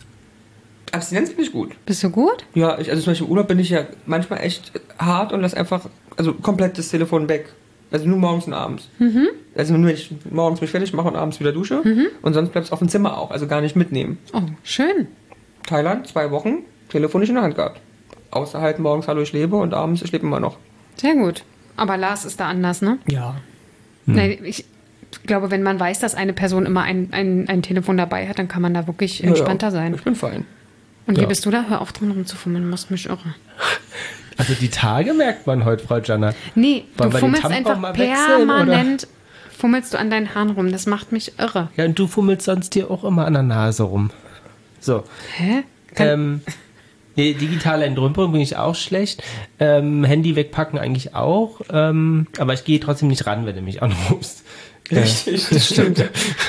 Abstinenz bin ich gut. Bist du gut? Ja, ich, also zum Beispiel im Urlaub bin ich ja manchmal echt hart und lass einfach, also komplett das Telefon weg. Also nur morgens und abends. Mhm. Also nur, wenn ich morgens mich fertig mache und abends wieder dusche. Mhm. Und sonst bleibt es auf dem Zimmer auch, also gar nicht mitnehmen. Oh, schön. Thailand, zwei Wochen, Telefon nicht in der Hand gehabt. Außer halt morgens, hallo, ich lebe und abends, ich lebe immer noch. Sehr gut. Aber Lars ist da anders, ne? Ja. Nee, ich glaube, wenn man weiß, dass eine Person immer ein, ein, ein Telefon dabei hat, dann kann man da wirklich entspannter ja, sein. Ich bin fein. Und wie Ja. bist du da? Hör auf, drin rumzufummeln, du machst mich irre. Also die Tage merkt man heute, Frau Janna. Nee, Wollen du wir den fummelst Tampon einfach mal wechseln, permanent, fummelst du an deinen Haaren rum. Das macht mich irre. Ja, und du fummelst sonst hier auch immer an der Nase rum. So. Hä? Kann, Ähm, nee, digitale Entrümpelung bin ich auch schlecht. Ähm, Handy wegpacken eigentlich auch. Ähm, aber ich gehe trotzdem nicht ran, wenn du mich anrufst. Richtig. das stimmt.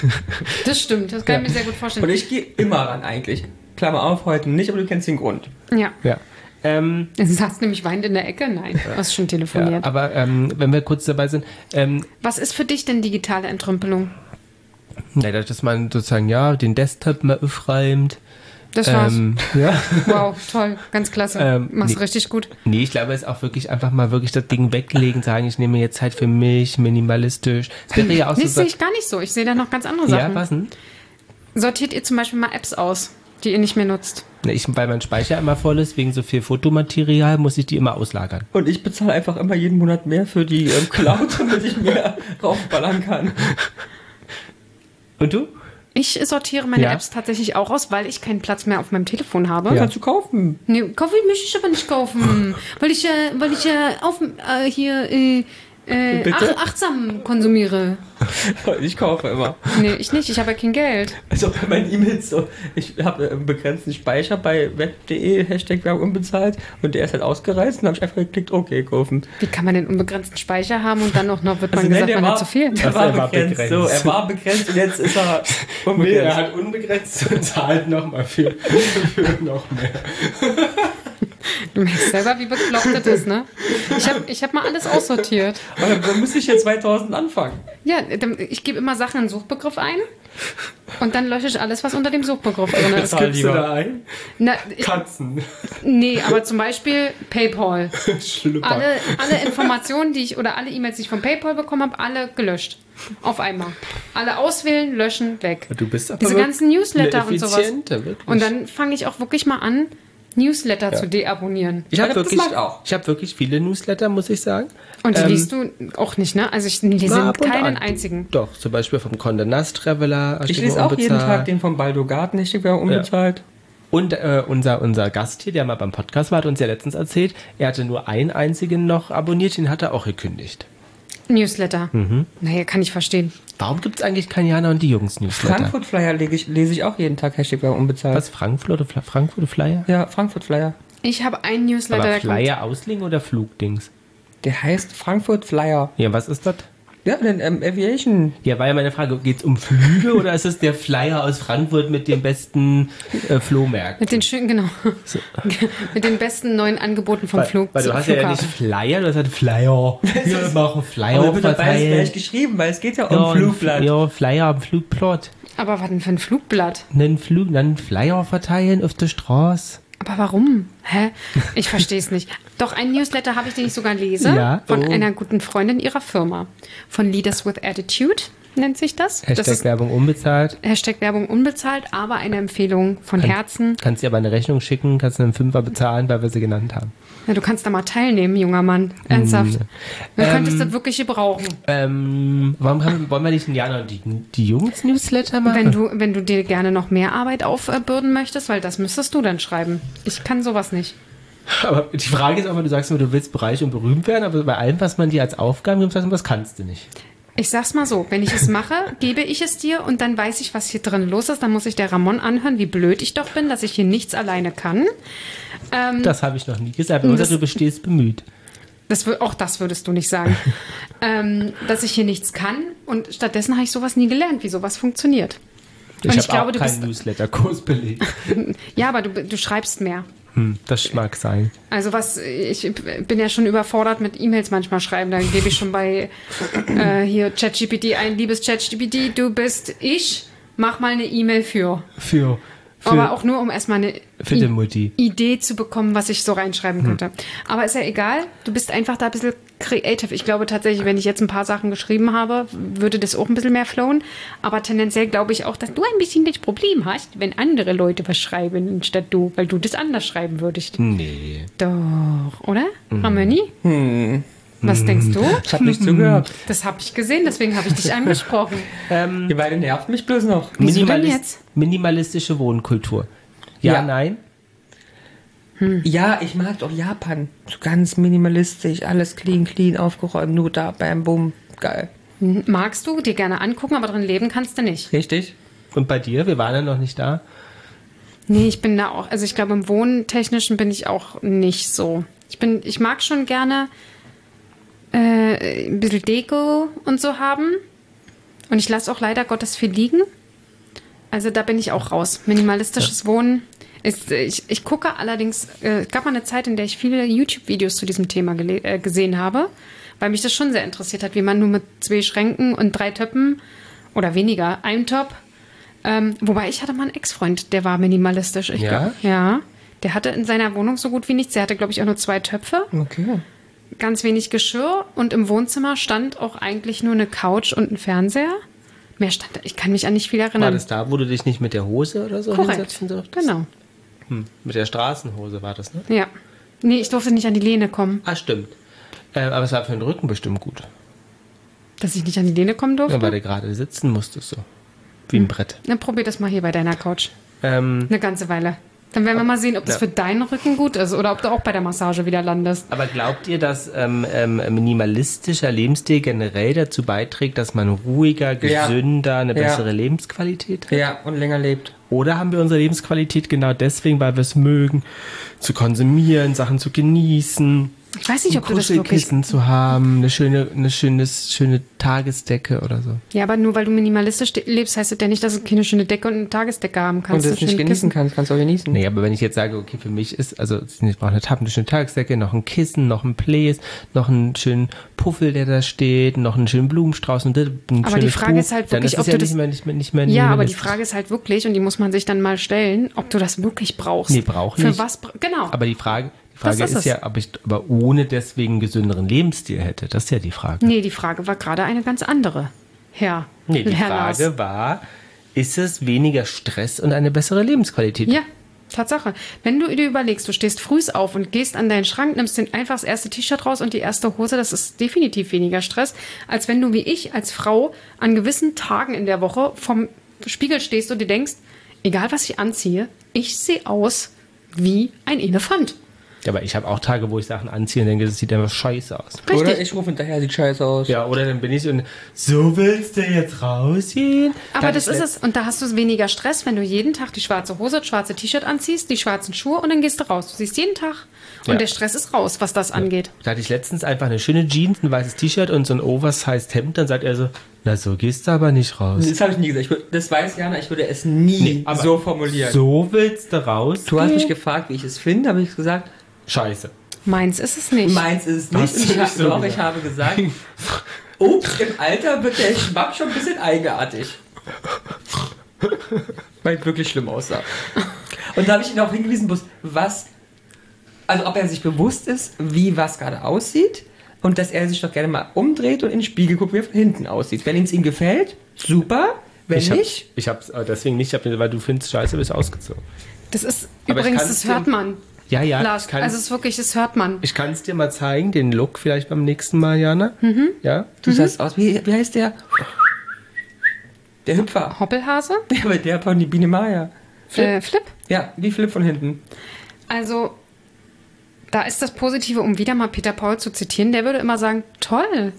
Das stimmt, das kann Ja. ich mir sehr gut Und vorstellen. ich gehe immer ran eigentlich. Klammer auf, heute nicht, aber du kennst den Grund. Ja. Ja. Ähm, Du saßt nämlich weinend in der Ecke? Nein, du hast schon ja, telefoniert. aber ähm, wenn wir kurz dabei sind, ähm, Was ist für dich denn digitale Entrümpelung? ja, dass man sozusagen ja den Desktop mal aufräumt. Das war's. Ähm, ja. Wow, toll, ganz klasse. Ähm, Machst nee. richtig gut. Nee, ich glaube, es ist auch wirklich einfach mal wirklich das Ding weglegen, sagen, ich nehme jetzt Zeit für mich, minimalistisch. Das wäre ja auch Nee, so. das sehe ich gar nicht so. Ich sehe da noch ganz andere Sachen. Ja, was denn? Sortiert ihr zum Beispiel mal Apps aus, die ihr nicht mehr nutzt? Na, Ich, weil mein Speicher immer voll ist, wegen so viel Fotomaterial, muss ich die immer auslagern. Und ich bezahle einfach immer jeden Monat mehr für die ähm, Cloud, damit ich mehr raufballern kann. Und du? Ich sortiere meine Ja. Apps tatsächlich auch aus, weil ich keinen Platz mehr auf meinem Telefon habe. Ja. Kannst du kaufen. Nee, kaufe ich möchte ich aber nicht kaufen, weil ich ja, weil ich ja auf, äh, hier äh, äh, Bitte? ach, achtsam konsumiere. Ich kaufe immer. Nee, ich nicht, ich habe ja kein Geld. Also bei meinen E-Mails so, ich habe einen begrenzten Speicher bei web punkt de, Hashtag Werbung unbezahlt und der ist halt ausgereist und habe ich einfach geklickt, okay, kaufen. Wie kann man denn unbegrenzten Speicher haben und dann noch, noch wird man Also, nein, gesagt, der man war, hat zu viel? Er Also, war er war begrenzt, begrenzt. so, er war begrenzt und jetzt ist er unbegrenzt. hat unbegrenzt und zahlt nochmal für, für noch mehr. Du merkst selber, wie bekloppt das ist, ne? Ich habe ich hab mal alles aussortiert. Aber dann müsste ich jetzt zweitausend anfangen. Ja, dann- ich gebe immer Sachen in den Suchbegriff ein und dann lösche ich alles, was unter dem Suchbegriff drin ist. Bezahl Gibst du lieber. da ein? Na, ich, Katzen. nee, aber zum Beispiel PayPal. Schlüpper. Alle, alle Informationen, die ich oder alle E-Mails, die ich von PayPal bekommen habe, alle gelöscht. Auf einmal. Alle auswählen, löschen, weg. Du bist aber Diese wirklich ganzen Newsletter eine und sowas. Effiziente, wirklich. Und dann fange ich auch wirklich mal an, Newsletter zu deabonnieren. Ich habe Das wirklich, mag ich auch. ich hab wirklich viele Newsletter, muss ich sagen. Und die Ähm, liest du auch nicht, ne? Also ich lese na, ab und keinen an. einzigen. Doch, zum Beispiel vom Condé Nast Traveler. Ich lese auch jeden Tag den von Baldo Garten, Hashtag Werbung unbezahlt. Und äh, unser, unser Gast hier, der mal beim Podcast war, hat uns ja letztens erzählt, er hatte nur einen einzigen noch abonniert, den hat er auch gekündigt. Newsletter. Mhm. Naja, kann ich verstehen. Warum gibt es eigentlich kein Jana und die Jungs Newsletter? Frankfurt Flyer lege ich, lese ich auch jeden Tag, Hashtag Werbung unbezahlt. Was, Frankfurt oder Fla Frankfurt Flyer? Ja, Frankfurt Flyer. Ich habe einen Newsletter, Aber der kommt. Flyer auslegen oder Flugdings? Der heißt Frankfurt Flyer. Ja, was ist das? Ja, den ähm, Aviation. Ja, war ja meine Frage, geht es um Flüge oder ist es der Flyer aus Frankfurt mit den besten äh, Flohmärkten? Mit den schönen, genau. So. Mit den besten neuen Angeboten vom Weil, Flug. weil du hast ja nicht Flyer, du hast halt Flyer. Wir machen Flyer Aber wird dabei verteilen. gleich geschrieben, weil es geht ja um Ja, Flugblatt. Ja, Flyer am Flugblatt. Aber was denn für ein Flugblatt? Einen Flug, dann Flyer verteilen auf der Straße. Aber warum? Hä? Ich verstehe es nicht. Doch, einen Newsletter habe ich, den ich sogar lese. Ja? Von Oh. einer guten Freundin ihrer Firma. Von Leaders with Attitude nennt sich das. Hashtag das ist Werbung unbezahlt. Hashtag Werbung unbezahlt, aber eine Empfehlung von Herzen. Kannst dir aber eine Rechnung schicken, kannst einen Fünfer bezahlen, weil wir sie genannt haben. Ja, du kannst da mal teilnehmen, junger Mann. Ernsthaft. Du könntest das wirklich gebrauchen. Ähm, warum haben, wollen wir nicht ein Jana und die, die Jungs Newsletter machen? Wenn du, wenn du dir gerne noch mehr Arbeit aufbürden möchtest, weil das müsstest du dann schreiben. Ich kann sowas nicht. Aber die Frage ist auch, wenn du sagst, du willst reich und berühmt werden, aber bei allem, was man dir als Aufgaben gibt, sagst du, das kannst du nicht. Ich sag's mal so, wenn ich es mache, gebe ich es dir und dann weiß ich, was hier drin los ist. Dann muss ich der Ramon anhören, wie blöd ich doch bin, dass ich hier nichts alleine kann. Ähm, Das habe ich noch nie gesagt, aber Das- du bestehst bemüht. das, wür- auch das würdest du nicht sagen. ähm, dass ich hier nichts kann und stattdessen habe ich sowas nie gelernt, wie sowas funktioniert. Und Ich ich glaube, habe auch du keinen bist- Newsletter-Kurs belegt. Ja, aber du, du schreibst mehr. Hm, das mag sein. Also was, ich bin ja schon überfordert mit E-Mails manchmal schreiben. Da gebe ich schon bei äh, hier ChatGPT ein, liebes ChatGPT, du bist ich, mach mal eine E-Mail für. Für, für, Aber auch nur, um erstmal eine für I- die Mutti. Idee zu bekommen, was ich so reinschreiben könnte. Aber ist ja egal, du bist einfach da ein bisschen creative. Ich glaube tatsächlich, wenn ich jetzt ein paar Sachen geschrieben habe, würde das auch ein bisschen mehr flowen. Aber tendenziell glaube ich auch, dass du ein bisschen das Problem hast, wenn andere Leute was schreiben, anstatt du, weil du das anders schreiben würdest. Nee. Doch, oder? Ramoni? Was denkst du? Ich habe nicht zugehört. Das habe ich gesehen, deswegen habe ich dich angesprochen. Die beide nervt mich bloß noch. Wieso denn Minimalis- jetzt? Minimalistische Wohnkultur. Ja, Ja. nein? Ja, ich mag doch Japan. So ganz minimalistisch, alles clean, clean, aufgeräumt, nur da, bam, boom, geil. Magst du dir gerne angucken, aber drin leben kannst du nicht. Richtig? Und bei dir? Wir waren ja noch nicht da. Nee, ich bin da auch, also ich glaube, im Wohntechnischen bin ich auch nicht so. Ich bin, ich mag schon gerne äh, ein bisschen Deko und so haben. Und ich lasse auch leider Gottes viel liegen. Also da bin ich auch raus. Minimalistisches Wohnen. Ist, ich, ich gucke allerdings, äh, es gab mal eine Zeit, in der ich viele YouTube-Videos zu diesem Thema gele- äh, gesehen habe, weil mich das schon sehr interessiert hat, wie man nur mit zwei Schränken und drei Töppen oder weniger, einem Top. Ähm, wobei ich hatte mal einen Ex-Freund, der war minimalistisch. Ich Ja? glaub, ja. Der hatte in seiner Wohnung so gut wie nichts. Der hatte, glaube ich, auch nur zwei Töpfe, Okay. ganz wenig Geschirr und im Wohnzimmer stand auch eigentlich nur eine Couch und ein Fernseher. Mehr stand da. Ich kann mich an nicht viel War erinnern. das da, wo du dich nicht mit der Hose oder so Korrekt. hinsetzen durftest? Genau. Hm, mit der Straßenhose war das, ne? Ja. Nee, ich durfte nicht an die Lehne kommen. Ah, stimmt. Äh, aber es war für den Rücken bestimmt gut. Dass ich nicht an die Lehne kommen durfte? Ja, weil du gerade sitzen musstest, so. Wie ein Brett. Dann probier das mal hier bei deiner Couch. Ähm, Eine ganze Weile. Dann werden wir mal sehen, ob das Ja. für deinen Rücken gut ist oder ob du auch bei der Massage wieder landest. aber glaubt ihr, dass ähm, ähm, minimalistischer Lebensstil generell dazu beiträgt, dass man ruhiger, Ja. gesünder, eine Ja. bessere Lebensqualität hat? Ja, und länger lebt. Oder haben wir unsere Lebensqualität genau deswegen, weil wir es mögen, zu konsumieren, Sachen zu genießen, Ich weiß nicht, ein ob du das wirklich... Kuschelkissen zu haben, eine schöne, eine schöne, schöne Tagesdecke oder so. Ja, aber nur weil du minimalistisch de- lebst, heißt das ja nicht, dass du keine schöne Decke und eine Tagesdecke haben kannst. und das so nicht schöne genießen Kissen. kannst, kannst du auch genießen. Nee, aber wenn ich jetzt sage, okay, für mich ist, also ich brauche eine, Tab- eine schöne Tagesdecke, noch ein Kissen, noch ein Pläs, noch einen schönen Puffel, der da steht, noch einen schönen Blumenstrauß und ein Aber schönes die Frage Buch, ist halt dann wirklich, ist es ob ja du nicht das- mehr, nicht mehr, nicht mehr Ja, aber die minimalistisch. Frage ist halt wirklich, und die muss man sich dann mal stellen, ob du das wirklich brauchst. Nee, brauch Für nicht. was? bra- Genau. Aber die Frage, die Frage Das ist, ist es. ja, ob ich aber ohne deswegen einen gesünderen Lebensstil hätte. Das ist ja die Frage. Nee, die Frage war gerade eine ganz andere. Herr. Nee, die Herr Lars. Frage war, ist es weniger Stress und eine bessere Lebensqualität? Ja, Tatsache. Wenn du dir überlegst, du stehst früh auf und gehst an deinen Schrank, nimmst den einfach das erste T-Shirt raus und die erste Hose, das ist definitiv weniger Stress, als wenn du wie ich als Frau an gewissen Tagen in der Woche vom Spiegel stehst und dir denkst, egal was ich anziehe, Ich sehe aus wie ein Elefant. Ja, aber ich habe auch Tage, wo ich Sachen anziehe und denke, das sieht einfach scheiße aus. Richtig. Oder ich rufe hinterher, sieht scheiße aus. Ja, oder dann bin ich und so willst du jetzt rausgehen? Aber Da das hatte ich ist es. Und da hast du weniger Stress, wenn du jeden Tag die schwarze Hose, das schwarze T-Shirt anziehst, die schwarzen Schuhe und dann gehst du raus. Du siehst jeden Tag und Ja. der Stress ist raus, was das angeht. Da hatte ich letztens einfach eine schöne Jeans, ein weißes T-Shirt und so ein oversized Hemd. Dann sagt er so, na so gehst du aber nicht raus. Das habe ich nie gesagt. Ich, würd- das weiß Jana, ich würde es nie aber so formulieren. So willst du raus? Du hast mich gefragt, wie ich es finde, habe ich gesagt, Scheiße. Meins ist es nicht. meins ist es nicht. Hast du Und ich, nicht hab, so doch, gesagt. ich habe gesagt, ups, im Alter wird der Schmack schon ein bisschen eigenartig. Weil es wirklich schlimm aussah. Und da habe ich ihn auch hingewiesen, bloß was, also ob er sich bewusst ist, wie was gerade aussieht und dass er sich doch gerne mal umdreht und in den Spiegel guckt, wie er von hinten aussieht. Wenn es ihm gefällt, super. Wenn Ich hab, nicht, ich hab's äh, deswegen nicht, ich hab, weil du findest Scheiße, bist ausgezogen. Das ist Aber ich übrigens, kann's das hört dir- man. Ja, ja, Lars, ich kann also es ist wirklich, das hört man. ich kann es dir mal zeigen, den Look vielleicht beim nächsten Mal, Jana. Mhm. Ja? du sahst aus, wie, wie heißt der? Der Hüpfer. Hoppelhase? Ja, aber der von die Biene Maya. Flip. Äh, Flip. Ja, wie Flip von hinten. Also, da ist das Positive, um wieder mal Peter Paul zu zitieren, der würde immer sagen, toll.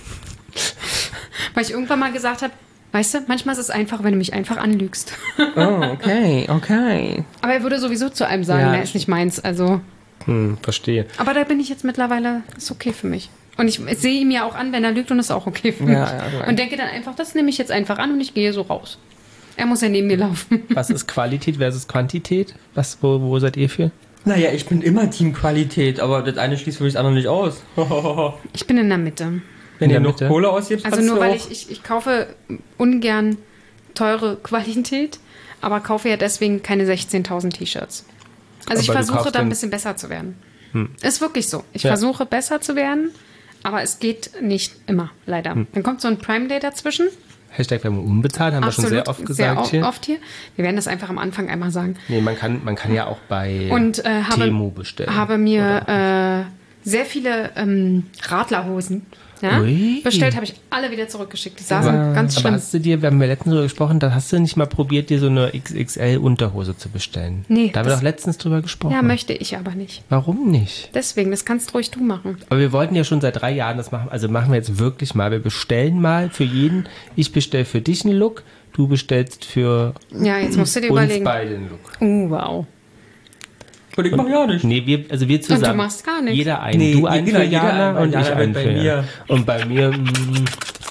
Weil ich irgendwann mal gesagt habe, weißt du, manchmal ist es einfach, wenn du mich einfach anlügst. Oh, okay, okay. Aber er würde sowieso zu einem sagen, Ja. der ist nicht meins. Also, Hm, verstehe. aber da bin ich jetzt mittlerweile, ist okay für mich. Und ich, ich sehe ihm ja auch an, wenn er lügt und ist auch okay für mich. Ja, ja, ja. Und denke dann einfach, das nehme ich jetzt einfach an und ich gehe so raus. Er muss ja neben mir laufen. Was ist Qualität versus Quantität? Was, wo, wo seid ihr für? Naja, ich bin immer Team Qualität, aber das eine schließt für mich das andere nicht aus. Ich bin in der Mitte. Wenn In ihr der noch Mitte? Kohle ausgibt, Also kannst nur du weil auch- ich, ich, ich kaufe ungern teure Qualität, aber kaufe ja deswegen keine sechzehntausend T-Shirts. Also ich Aber du versuche kaufst da ein dann- bisschen besser zu werden. Ist wirklich so. Ich Ja. versuche besser zu werden, aber es geht nicht immer, leider. Dann kommt so ein Prime Day dazwischen. Hashtag Werbung unbezahlt, haben wir schon sehr oft gesagt sehr hier. oft hier. Wir werden das einfach am Anfang einmal sagen. Nee, man kann, man kann ja auch bei Und äh, habe, Temu bestellen. habe mir äh, sehr viele ähm, Radlerhosen ja, Ui. bestellt, habe ich alle wieder zurückgeschickt. Die saßen ganz Aber schlimm. hast du dir, wir haben ja letztens drüber gesprochen, da hast du nicht mal probiert, dir so eine X X L-Unterhose zu bestellen. Nee, Da haben wir das- doch letztens drüber gesprochen. Ja, möchte ich aber nicht. Warum nicht? Deswegen, das kannst ruhig du machen. Aber wir wollten ja schon seit drei Jahren das machen. Also machen wir jetzt wirklich mal. Wir bestellen mal für jeden. Ich bestelle für dich einen Look. Du bestellst für Ja, jetzt musst du dir uns überlegen. beide einen Look. Oh, wow. Und ich mach ja nicht. Nee, wir, also wir zusammen. machst gar nichts. Jeder einen. Nee, du einen genau, für jeder Jana einen. und Jana ich wird einen bei für mir. Jana. Und bei mir, mm,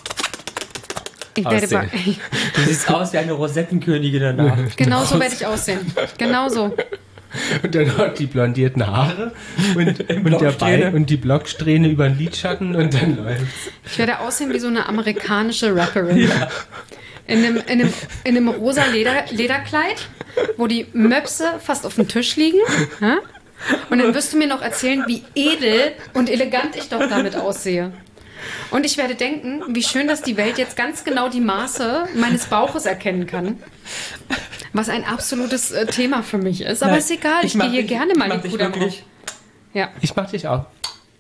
Ich werde Aussehen. bei, Du siehst aus wie eine Rosettenkönigin danach. genau so werde ich aussehen. Genau so. und dann noch die blondierten Haare und, und, der Blocksträhne. Bein und die Blocksträhne über den Lidschatten und dann läuft's. Ich werde aussehen wie so eine amerikanische Rapperin. In einem, in einem, in einem rosa Leder, Lederkleid, wo die Möpse fast auf dem Tisch liegen. Ja? Und dann wirst du mir noch erzählen, wie edel und elegant ich doch damit aussehe. Und ich werde denken, wie schön, dass die Welt jetzt ganz genau die Maße meines Bauches erkennen kann. Was ein absolutes äh, Thema für mich ist. Aber Nein, ist egal, ich, mach gehe hier dich- gerne mal mach die dich Puder drauf. wirklich. Ja, Ich mach dich auch.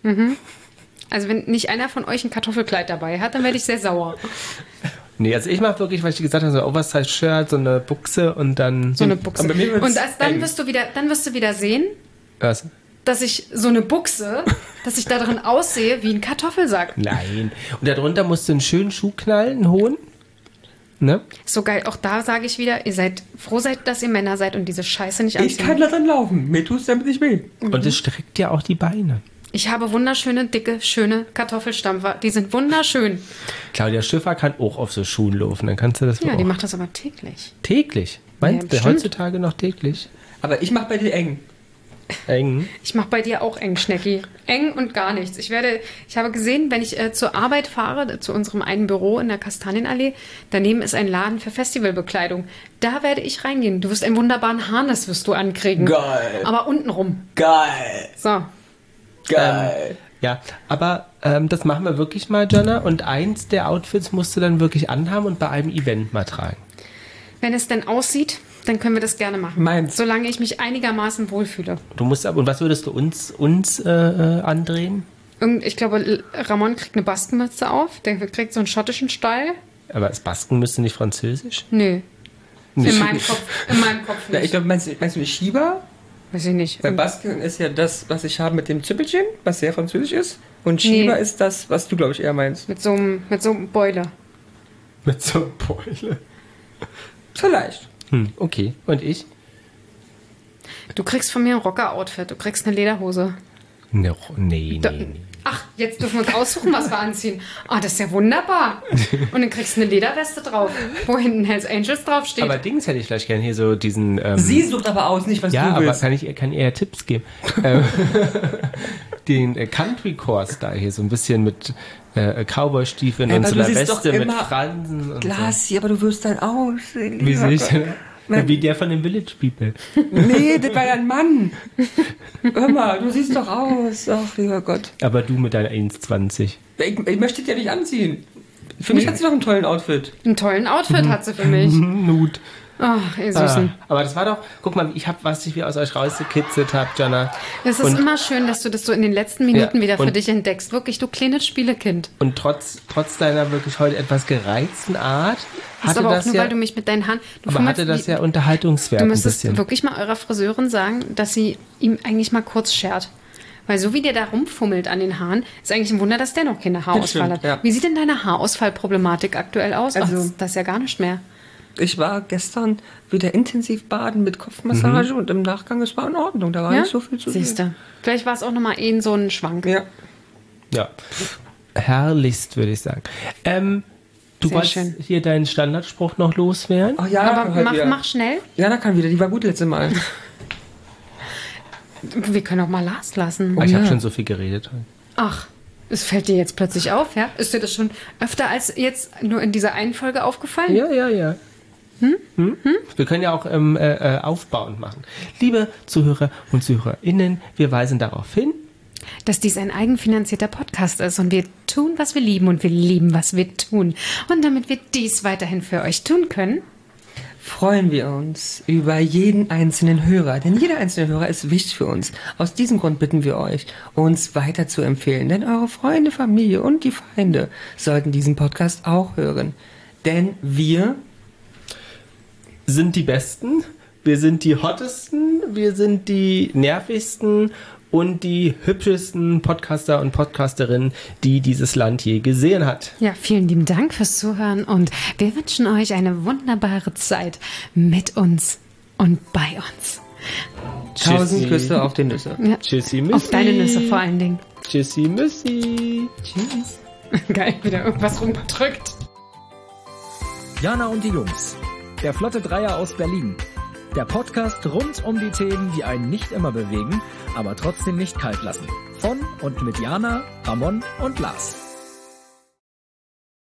also wenn nicht einer von euch ein Kartoffelkleid dabei hat, dann werde ich sehr sauer. Nee, also ich mach wirklich, was ich gesagt habe, so ein Oversize-Shirt, so eine Buchse und dann... So eine Buchse. Aber bei mir wird's Und das, dann, eng. wirst du wieder, dann wirst du wieder sehen, Was? dass ich so eine Buchse, dass ich da drin aussehe wie ein Kartoffelsack. Nein. Und darunter musst du einen schönen Schuh knallen, einen hohen. Ne? So geil. Auch da sage ich wieder, ihr seid froh seid, dass ihr Männer seid und diese Scheiße nicht Ich kann anziehen. da dann laufen. Mir tust damit nicht weh. Und es streckt ja auch die Beine. Ich habe wunderschöne, dicke, schöne Kartoffelstampfer. Die sind wunderschön. Claudia Schiffer kann auch auf so Schuhen laufen. Dann kannst du das Ja, auch die macht das aber täglich. täglich. Meinst Ja, du bestimmt. heutzutage noch täglich? Aber ich mach bei dir eng. Eng. Ich mache bei dir auch eng, Schnecki. Eng und gar nichts. Ich werde, ich habe gesehen, wenn ich äh, zur Arbeit fahre, zu unserem einen Büro in der Kastanienallee, daneben ist ein Laden für Festivalbekleidung. Da werde ich reingehen. Du wirst einen wunderbaren Harness wirst du ankriegen. Geil. Aber untenrum. Geil. So. Geil. Ja, aber ähm, das machen wir wirklich mal, Jana. Und eins der Outfits musst du dann wirklich anhaben und bei einem Event mal tragen. Wenn es denn aussieht, dann können wir das gerne machen. Meins. Solange ich mich einigermaßen wohlfühle. Du musst aber, und was würdest du uns, uns äh, äh, andrehen? Irgend, ich glaube, L- Ramon kriegt eine Baskenmütze auf. Der kriegt so einen schottischen Style. Aber das Basken müsste nicht französisch. Nö. In meinem Kopf, in meinem Kopf Ja, nicht. ich glaube, meinst, du- meinst du nicht Shiba? Weiß ich nicht. Weil Basken ist ja das, was ich habe mit dem Züppelchen, was sehr französisch ist. Und Shiba Nee. ist das, was du, glaube ich, eher meinst. Mit so einem, mit so einem Beule. Mit so einem Beule. Vielleicht. Hm, okay. Und ich? Du kriegst von mir ein Rocker-Outfit. Du kriegst eine Lederhose. No, nee, Da, nee, nee. ach, jetzt dürfen wir uns aussuchen, was wir anziehen. Ah, das ist ja wunderbar. Und dann kriegst du eine Lederweste drauf, wo hinten Hells Angels draufsteht. Aber Dings hätte ich vielleicht gerne hier so diesen... Ähm, Sie sucht aber aus, nicht was ja, du aber willst. kann ich kann eher Tipps geben. Ähm, den äh, Country-Core-Style hier, so ein bisschen mit äh, Cowboy-Stiefeln Ey, und aber so du einer siehst doch Weste mit immer Fransen und Glassi, aber du wirst dann aussehen. so. Wie sehe ich denn? Na- Wie der von den Village People. Nee, das war ja ein Mann. Hör mal, du siehst doch aus. Ach, lieber Gott. Aber du mit deiner eins zwanzig. Ich, ich möchte dich ja nicht anziehen. Für mich hat sie doch einen tollen Outfit. Einen tollen Outfit hat sie für mich. Nut. Ach, ihr Ah, Süßen. aber das war doch, guck mal, ich hab, was ich wie aus euch rausgekitzelt habe, Jana. Es ist und, immer schön, dass du das so in den letzten Minuten Ja, wieder für und- dich entdeckst. Wirklich, du kleines Spielekind. und trotz, trotz deiner wirklich heute etwas gereizten Art, Das ist hatte aber auch das nur, ja, weil du mich mit deinen Haaren... Du aber fummelst hatte das die- ja Unterhaltungswert Du ein müsstest bisschen. wirklich mal eurer Friseurin sagen, dass sie ihm eigentlich mal kurz schert. Weil so wie der da rumfummelt an den Haaren, ist eigentlich ein Wunder, dass der noch keine Haarausfall stimmt, hat. ja. Wie sieht denn deine Haarausfallproblematik aktuell aus? Also- Ach, das ist ja gar nicht mehr. Ich war gestern wieder intensiv baden mit Kopfmassage Mhm. und im Nachgang, es war in Ordnung. Da war Ja? nicht so viel zu Siehst sehen. du. Vielleicht war es auch nochmal eh so ein Schwank. Ja. Ja. Herrlichst, würde ich sagen. Ähm, du Sehr wolltest schön. hier deinen Standardspruch noch loswerden? Ach ja, Aber halt mach, wieder. mach schnell. Jana kann wieder, die war gut letztes Mal. Wir können auch mal Lars lassen. ich habe ja. schon so viel geredet. Ach, es fällt dir jetzt plötzlich auf, ja? Ist dir das schon öfter als jetzt nur in dieser einen Folge aufgefallen? Ja, ja, ja. Hm? Hm? Wir können ja auch ähm, äh, äh, aufbauend machen. Liebe Zuhörer und ZuhörerInnen, wir weisen darauf hin, Dass dies ein eigenfinanzierter Podcast ist und wir tun, was wir lieben und wir lieben, was wir tun. Und damit wir dies weiterhin für euch tun können, Freuen wir uns über jeden einzelnen Hörer, denn jeder einzelne Hörer ist wichtig für uns. Aus diesem Grund bitten wir euch, uns weiter zu empfehlen, denn eure Freunde, Familie und die Feinde sollten diesen Podcast auch hören. Denn wir sind die Besten, wir sind die Hottesten, wir sind die nervigsten und die hübschesten Podcaster und Podcasterinnen, die dieses Land je gesehen hat. ja, vielen lieben Dank fürs Zuhören und wir wünschen euch eine wunderbare Zeit mit uns und bei uns. tausend Küsse auf die Nüsse. Ja. Tschüssi, Müssi. Auf deine Nüsse vor allen Dingen. Tschüssi, Müssi. Tschüss. Geil, wieder irgendwas rumgedrückt. Jana und die Jungs. Der Flotte Dreier aus Berlin. Der Podcast rund um die Themen, die einen nicht immer bewegen, aber trotzdem nicht kalt lassen. Von und mit Jana, Ramon und Lars.